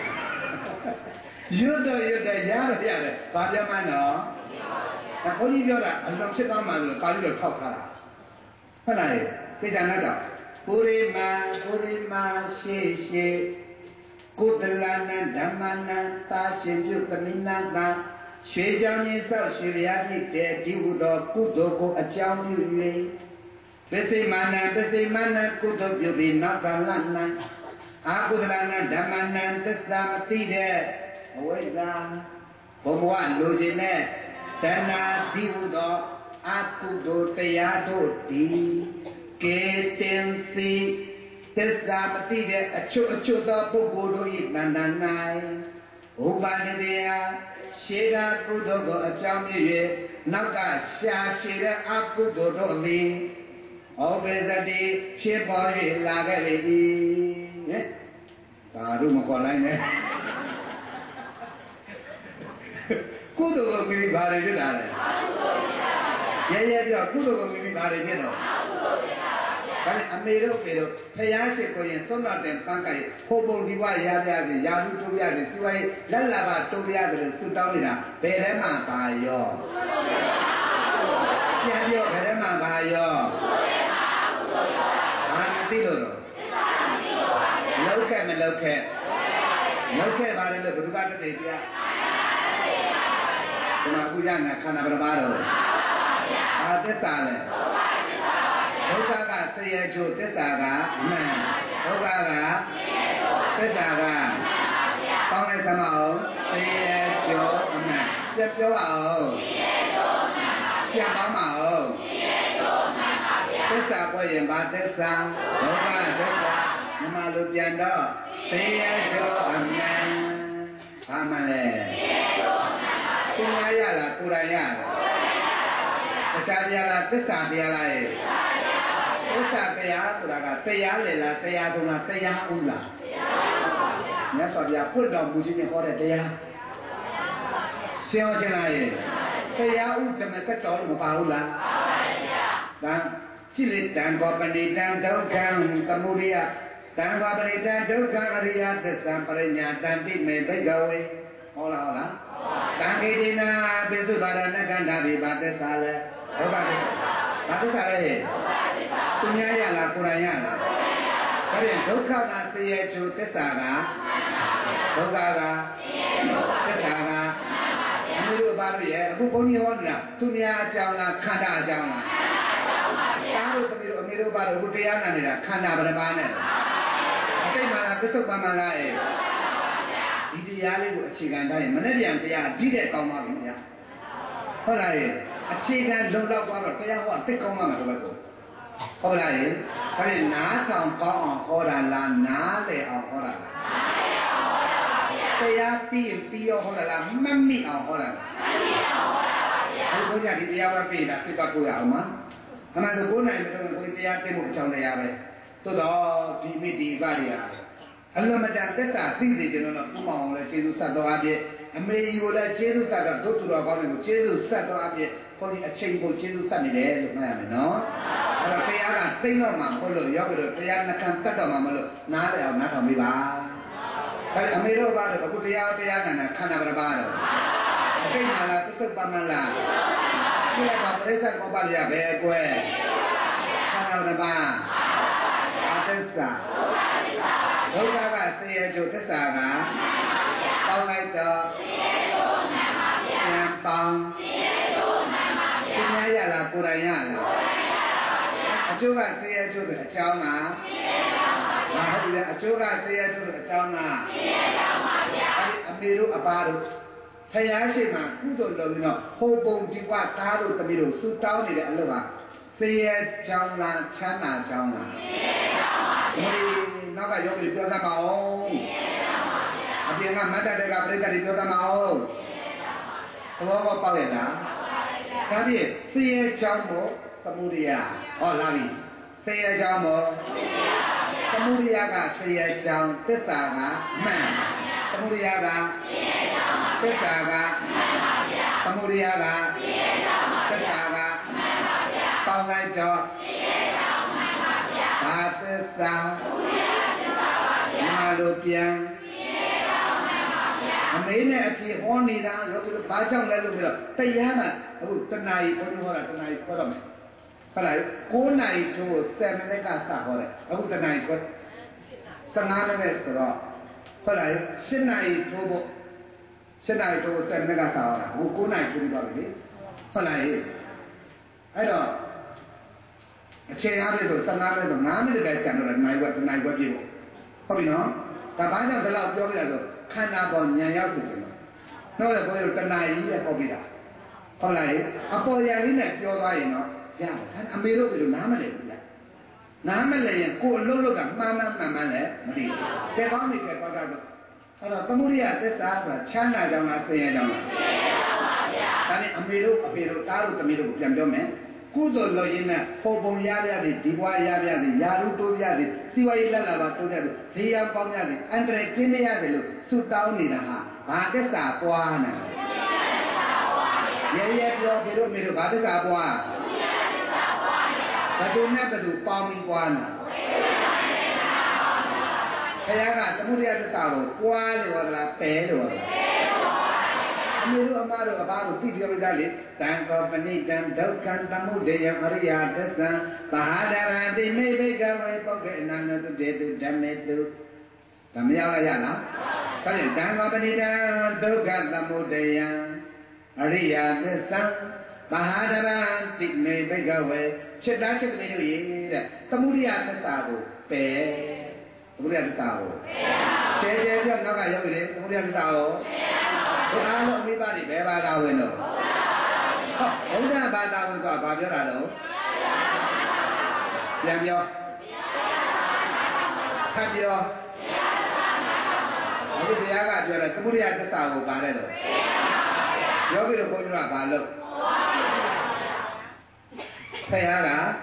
ရွတ်တော့ရွတ်တယ်ရားတယ်ရတယ်ဘာပြောမှန်းတော့အခုကြီးပြောတာအလုံးဖြစ်သွားမှလို့ကာကြီးတော့ထောက်ထားတာဟုတ်လားသိကြနာတော့ပုရိမာပုရိမာရှေရှေကုသလနာဓမ္မနာသာရှင်ပြုသမီးနာသာရွှေကြောင့်ရင်းဆောက်ရွှေဗျာတိတဲ့ဒီဟုသောကုသိုလ်ကိုအကြောင်းပြု၍ပစ္စေမာနပစ္စေမာနကုသိုလ်ပြုပြီးနောက်ကလ၌အာကုသလနာဓမ္မနာသစ္စာမသိတဲ့အဝိဇ္ဇာဘုံဘဝလိုချင်တဲ့တဏှာဒီဟုသောအကုသိုလ်တရားတို့သည်ကေတင်စီသစ္စာမသိတဲ့အချွတ်အချွတ်သောပုဂ္ဂိုလ်တို့၏တဏ္ဍာ၌ဥပါဒိယရှေတာကုသိုလ်ကိုအကြောင်းပြု၍နောက်ကရှာရှည်တဲ့အကုသိုလ်တို့သည်ဩဘေသတိဖြစ်ပေါ်၍လာခဲ့လေ၏ဟဲ့ဒါတို့မခေါ်လိုက်နဲ့ကုသိုလ်ကိုမိမိဘာတွေဖြစ်လာလဲရဲရဲပြောကုသိုလ်ကိုမိမိဘာတွေဖြစ်တော့ဒါနဲ့အမေတို့ပေတို့ဖျားရှိကိုရင်သုံးတော့တဲ့ပန်းကဲဟိုပုံဒီဘရပြရစီရာလူတိုးပြရစီစီဝိုင်းလက်လာပါတိုးပြရတယ်လို့သူတောင်းနေတာဘယ်ထဲမှာပါရောပြန်ပြောဘယ်ထဲမှာပါရောဘာမသိလို့တော့လောက်ခဲ့မလောက်ခဲ့လောက်ခဲ့ပါတယ်လို့ဘုရားတတိပြဒီမှာအခုရနာခန္ဓာပရမတော့ဘာသစ္စာလဲဘဒုက္ခကဆင်းရဲကျိုးသစ္စာကအမှန်ဒုက္ခကသစ္စာကပေါင်းလိုက်သမောင်းဆင်းရဲကျိုးအမှန်ပြပြောပါဦးပြန်ပေါင်းပါဦးသစ္စာပွင့်ရင်ဘာသစ္စာဒုက္ခသစ္စာမြမလိုပြန်တော့ဆင်းရဲကျိုးအမှန်ဘာမှလဲသူများရလားကိုယ်တိုင်ရလားတရားတရားလားသစ္စာတရားလားသစ္စာတရားဆိုတာကတရားလေလားတရားဆုံးလားတရားဥလားမြတ်စွာဘုရားဖွင့်တော်မူခြင်းနဲ့ဟောတဲ့တရားရှင်းအောင်ရှင်းလားတရားဥဓမ္မသက်တော်လို့မပါဘူးလားဒါကြည့်လေတံကောပဏိတံဒုက္ခံသမုဒိယတံကောပဏိတံဒုက္ခအရိယသစ္စာပရိညာတံတိမေဘိကဝေဟောလားဟောလားတံခေတိနာပိစုပါဒနကန္တာပိဘာသစ္စာလဲဒုက္ခသစ္စာဘာသစ္စာလဲသူများရလားကိုယ်တိုင်ရလားဒါပြန်ဒုက္ခကဆင်းရဲကျိုးသစ္စာကဒုက္ခကသစ္စာကအမျိုးတို့ဘာလို့ရဲ့အခုဘုန်းကြီးဟောနေတာသူများအကြောင်းလားခန္ဓာအကြောင်းလားသားတို့သမီးတို့အမေတို့ဘာလို့အခုတရားနာနေတာခန္ဓာဘယ်နှပါးနဲ့အတိတ်မှာလားပစ္စုပန်မှာလားဒီတရားလေးကိုအခြေခံတိုင်းမနေ့ပြန်တရားအပြီးတဲ့ကောင်းပါပြီဗျာဟုတ်လားအခြေခံလုံလောက်သွားတော့တရားဟောသိကောင်းမှမှာတော့ကိုဟုတ်လားဒါဖြင့်နားဆောင်ကောင်းအောင်ဟောတာလားနားလေအောင်ဟောတာလားတရားပြီးရင်ပြီးရောဟောတာလားမမိအောင်ဟောတာလားမမိအောင်ဟောတာပါဗျာဘုရားဒီတရားပဲပြီးတာဖြစ်သွားကိုရအောင်မအမှန်ဆိုကိုယ်နိုင်မလို့ကိုယ်တရားသိဖို့အကြောင်းတရားပဲသို့တော့ဒီမိဒီပါရီဟာအလွန်မတန်သက်တာသိစေကျွန်တော်တို့ဥမအောင်လဲကျေးဇူးဆက်တော်အပြည့်အမေကြီးကိုလည်းကျေးဇူးဆက်တော့ဒုသူတော်ကောင်းတွေကိုကျေးဇူးဆက်တော်အပြည့်ခေါင်းဒီအချိန်ကိုကျေးဇူးဆက်နေတယ်လို့မှတ်ရမယ်နော်အဲ့တော့တရားကသိတော့မှဟုတ်လို့ရောက်ကြတော့တရားနှခံတတ်တော့မှမလို့နားလည်အောင်နားထောင်ပေးပါအဲ့အမေတို့ဘာလို့အခုတရားတရားကဏ္ဍခန္ဓာပရပါတော့အသိမှလားသစ္စာပမလားဒီကပရိစ္ဆေဘောပါရပဲကွယ်ခန္ဓာပရပါအသစ္စာဒုက္ခကဆင်းရဲကျိုးသစ္စာကပေါင်းလိုက်တော့ဉာဏ်ပေါင်းသူများရလားကိုယ်တိုင်ရလားအကျိုးကဆင်းရဲကျိုးတဲ့အကြောင်းကဘာဟုတ်လဲအကျိုးကဆင်းရဲကျိုးတဲ့အကြောင်းကအဲဒီအမေတို့အပါတို့ဖယားရှိမှကုသိုလ်လုပ်ပြီးတော့ဟိုပုံဒီကွာသားတို့သမီးတို့စုတောင်းနေတဲ့အလုပ်ဟာဆင်းရဲကြောင်းလားချမ်းသာကြောင်းလားဆင်းရဲကြောင်းပါဗျာနောက်ကယောဂီပြောတတ်ပါအောင်အပြင်ကမတ်တတဲ့ကပြိတ္တတွေပြောတတ်ပါအောင်သဘောပေါက်ရဲ့လားဒါဖြင့်ဆင်းရဲကြောင်းမို့သမုဒိယဟောလာပြီဆင်းရဲကြောင်းမို့သမုဒိယကဆင်းရဲကြောင်းသစ္စာကမှန်သမုဒိယကသစ္စာကသမုဒိယကသစ္စာကပေါင်းလိုက်တော့ဘာသစ္စာမာလိုပြန်အမေနဲ့အပြေဟောနေတာရောဒီလိုဘာကြောင့်လဲလို့ပြောတရားကအခုတဏှာကြီးဘုန်းကြီးဟောတာတဏှာကြီးခေါ်တော့မယ်ဟုတ်လားကိုးနာရီထိုးဆယ်မိနစ်ကစဟောတယ်အခုတဏှာကြီးခေါ်ဆယ်ငါးမိနစ်ဆိုတော့ဟုတ်လားရှစ်နာရီထိုးဖို့ရှစ်နာရီထိုးဆယ်မိနစ်ကစဟောတာအခုကိုးနာရီထိုးပြီးတော့ပြီဟုတ်လားအဲ့တော့အချိန်အားဖြင့်ဆိုဆယ်ငါးမိနစ်ဆိုငါးမိနစ်ပဲကျန်တော့နိုင်ဝက်တနိုင်ဝက်ပြည့်ဖို့ဟုတ်ပြီနော်ဒါဘာကြောင့်ဒီလောက်ပြောပြရဆိုခန္ဓာပေါ်ဉာဏ်ရောက်ပြီကျွန်တော်တော့ဘုရားတို့တဏှာကြီးပဲပေါ်ပြတာဟုတ်လားအပေါ်ရလေးနဲ့ပြောသွားရင်တော့ရတယ်အမေတို့ကနားမလဲဘူးလားနားမလဲရင်ကိုယ်အလုံးလုံးကမှားမှန်းမှန်မှန်းလဲမသိဘူးတဲ့ကောင်းနေတယ်ဘာသာတော့အဲ့တော့သမုဒိယသစ္စာဆိုတာချမ်းသာကြောင်းလားဆင်းရဲကြောင်းလားဆင်းရဲကြောင်းပါဗျာဒါနဲ့အမေတို့အဖေတို့သားတို့သမီးတို့ကိုပြန်ပြောမယ်ကုသိုလ်လုပ်ရင်းနဲ့ပုံပုံရရသည်ဒီဘွားရရသည်ယာရုတိုးရသည်စီဝါရေးလက်လာပါတိုးရသည်ဈေးရပေါင်းရသည်အန္တရာယ်ကင်းမရတယ်လို့ဆုတောင်းနေတာဟာဘာသစ္စာပွားနာရဲရဲပြောဖေတို့မေတို့ဘာသစ္စာပွားဘယ်သူနဲ့ဘယ်သူပေါင်းပြီးပွားနာဘုရားကသမုဒိယသစ္စာကိုပွားလို့ဟောလားပယ်လို့ဟောလားအမေတို့အမတို့အဘတို့သိပြောကြလေတံကောပဏိတံဒုက္ခံသမုဒယအရိယသစ္စာဘာဒရတိမိဘိကဝေပုဂ္ဂေအနန္တုတေတုဓမ္မေတုဓမ္မရောက်ရလားဒါဖြင့်တံကောပဏိတံဒုက္ခသမုဒယအရိယသစ္စာ Mahadava Tigne Begaway, Cheda Chitli, Tamuria Tasago, Pe, Tamuria Tao. Cheda Naga Yogi, Tamuria Tao. I don't mean by the Baba window. Oh, that Bada will go about your other. Yamio. Habio. I will be a guy, you're a Tamuria Tasago, Barredo. Yogi to put you up, I look. Payara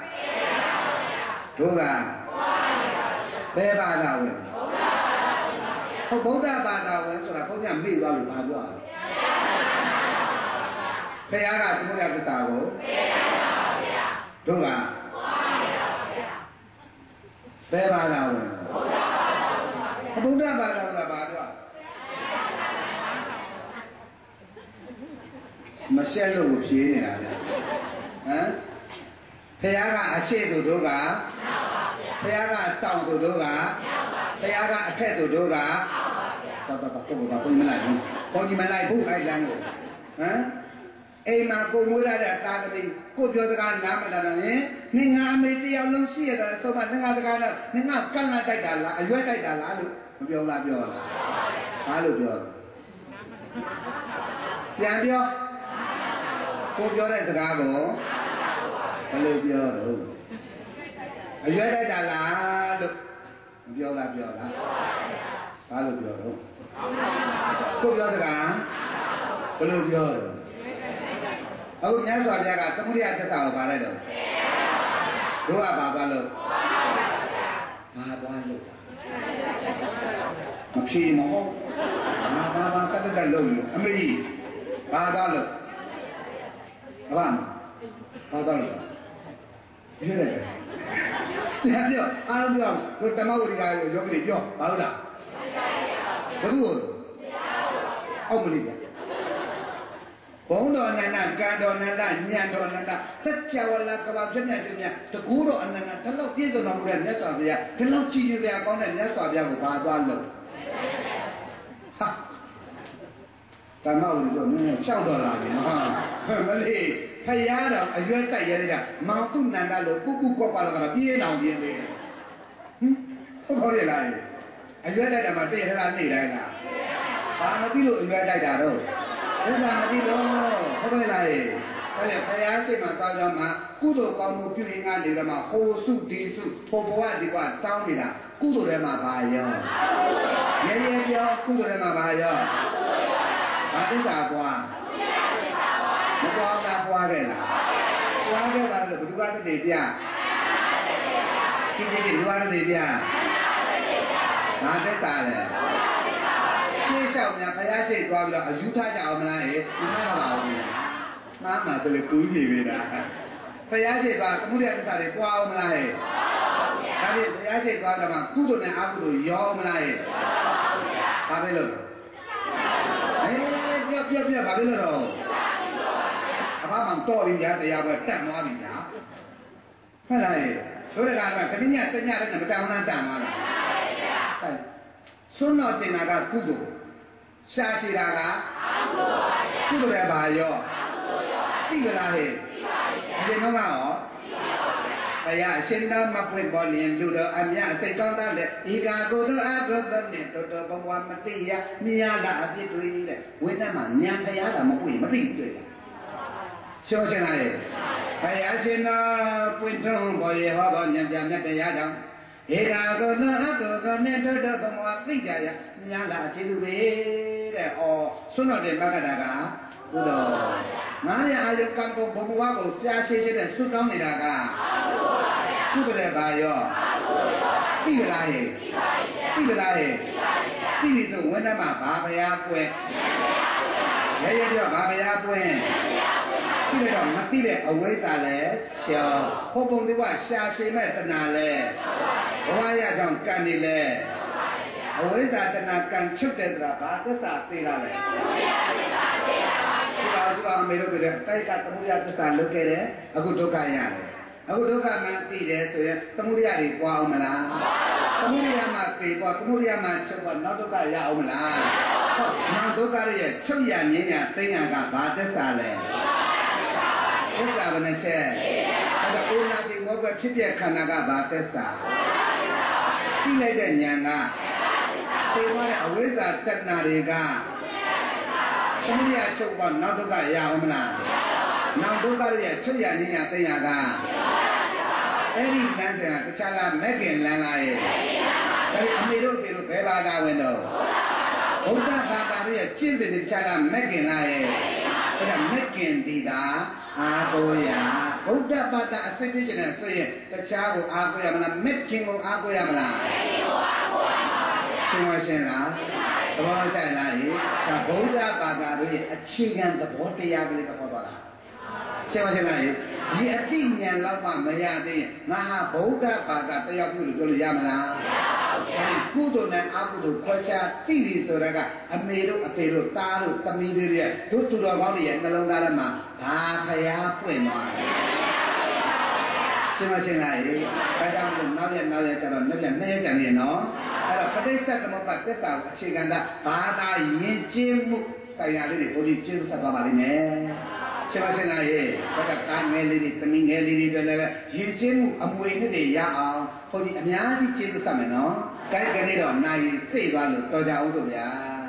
Duga Beba win. Oh, Boda Bada wins, so I put them big on the Pablo. Payara to put out the towel. Duga Beba win. Boda Bada Bada Marcelo will see it. Huh? Payara, I say to Doga, Payara, Town to Doga, Payara, a cat to Doga, Pony who I dangle. Ema go Mura Academy, go to the Ganama, Ninga made the Alum Theatre, so much Ninga Gana, Ninga Kana Dala, and where I Dala, Viola Viola. Hello, Viola. Yambio, go Viola the Gago. Hello, Viola. Are you at that? Look, Viola, Viola. Hello, Viola. Go Viola. Hello, Viola. I would never have somebody at the tower, Barredo. Go up, Babalo. Babalo. I'm seeing my home. Baba, cut the low. I mean, Babalo. Abama. Babalo. You know, I'm young. Good time out, you're going to go. Paula. How many? Bono Nana, Gado Nana, Nyando Nana, Tatchawala, Kabajana, the Guru and Nana, Talo Kizo Namu and Yasavia, Talo Chi, they are going and Yasavia with Badalo. Ha! Tamau, Chowdora, Malay. Payara, a year Tayada, Mountain Nandalo, Puku Kopala, Piano, Hm? How do you like? A year that I'm a day that I need. I'm a deal, you are like that. I'm a deal, how do you like? I say, my father, Kudo Kamu Puring and the Rama, Ho Su, Di Su, Popoa, the one, Soundina, Kudo Rema Bayo. Yeah, yeah, Kudo Rema Bayo. What is that one? Qua ra qua đây là qua đây là được qua cái gì vậy? Cái gì qua cái gì vậy? Mà cái ta này, cái sau nhà phải ai chơi qua là du thai chào mà này, du thai mà bảo gì? Má mà tôi cứu gì vậy đó? Phải ai chơi qua, cũng đi ta để qua mà này. Cái gì phải ai chơi qua là mà cứu tôi này áo tôi gió mà này. Ba bên luôn. Ấy, biết biết biết ba bên luôn rồi. I'm sorry, you have to have a time on it. Hello, so that I can get the Yaran and down and down. So not in a Kudu. Shashiraga, Kudu Bayo, Tigalahe, Genova. I send down my point body and do the Amia, say, don't let Iga go to Agos, to the one Matia, Miala, when a man, Yantayada, Mui, Marie. So can I? I say no, Quinton, boy, how about Yam? Here I go, no, go, go, never do the more figure, Yala, Chilu, or sooner than Bagadaga. Maria, I come to Bobuago, Sashi, and Sudan Daga. Sugar Bayo. Tigalahe. Tigalahe. Tigu, when I'm a Babaya, when. Yaya, Babaya, when. Matile away tale, so hopefully what Sashi Metanale, Waya don't canile. Away that and I can shoot the Rabba, the Sapirale. I made over there, take out the Muya to look at it, a good look at a good look at my feet, so Tamuria, Wamala. Tamuria must be, but Tamuria must not to buy Yaumala. Now look at it, Chuya, thing I got, but the Sale. သစ္စာဘယ်နှချက်အဲ့ဒါအိုနာတိမောကဖြစ်တဲ့ခန္ဓာကဘာသစ္စာသိလိုက်တဲ့ဉာဏ်ကသိသွားတဲ့အဝိဇ္ဇာတဏ္ဍာတွေကသမုဒယချုပ်ကနောက်ဒုက္ခရအောင်မလားနောက်ဒုက္ခရဲ့ချုပ်ရနည်းရသိရကအဲ့ဒီလမ်းစဉ်ကတခြားလားမဲ့ခင်လမ်းလားရဲ့အဲ့ဒီအမေတို့ပြေတို့ဘယ်ဘာသာဝင်တော့ဘုရားဘာသာရဲ့ကျင့်တဲ့တခြားလားမဲ့ခင်လားရဲ့အဲ့ဒါမဲ့ခင်တည်တာအာကိုရဘုရားဘာသာအစစ်ဖြစ်နေတဲ့ဆိုရင်တခြားကိုအာကိုရမလားမဲ့ခင်ကိုအာကိုရမလားမဲ့ခင်ကိုအာကိုရမှာပါဗျာရှင်းပါရှင်းလားသဘောကျလားဟိဒါဘုရားဘာသာတို့ရဲ့အခြေခံသဘောတရားကလေးကပေါ်သွားတာရှင်းပါရှင်းလားဟိဒီအသိဉာဏ်လောက်မှမရသေးရင်ငါဟာဗုဒ္ဓဘာသာတရားပြုလို့ပြောလို့ရမလားမရပါဘူးဗျာကုသိုလ်နဲ့အကုသိုလ်ခွဲခြားသိပြီဆိုတာကအမေတို့အဖေတို့သားတို့သမီးတို့ရဲ့တို့သူတော်ကောင်းတွေရဲ့နှလုံးသားထဲမှာဘာဖျားပွင့်သွားတယ်ရှင်းမရှင်းလားဟိဒါကြောင့်မို့နောက်ရနောက်ရကျတော့နှစ်ပြန်နှစ်ရက်ကြံနေနော်အဲ့တော့ပဋိစ္စသမုပ္ပါသစ္စာကိုအခြေခံတာဘာသာယဉ်ကျေးမှုဆိုင်ရာလေးတွေဘုရားကျေးဇူးဆက်သွားပါလိမ့်မယ်ရှင်းပါရှင်းလားရေဘာကကားငယ်လေးတွေသမီးငယ်လေးတွေပဲလည်းရင်ကျင်းမှုအမွေနဲ့တွေရအောင်ဘုန်းကြီးအများကြီးကျေးဇူးဆက်မယ်နော်။ကြိုက်ကနေတော့နိုင်စိတ်သွားလို့တော်ကြအောင်ဆိုဗျာ။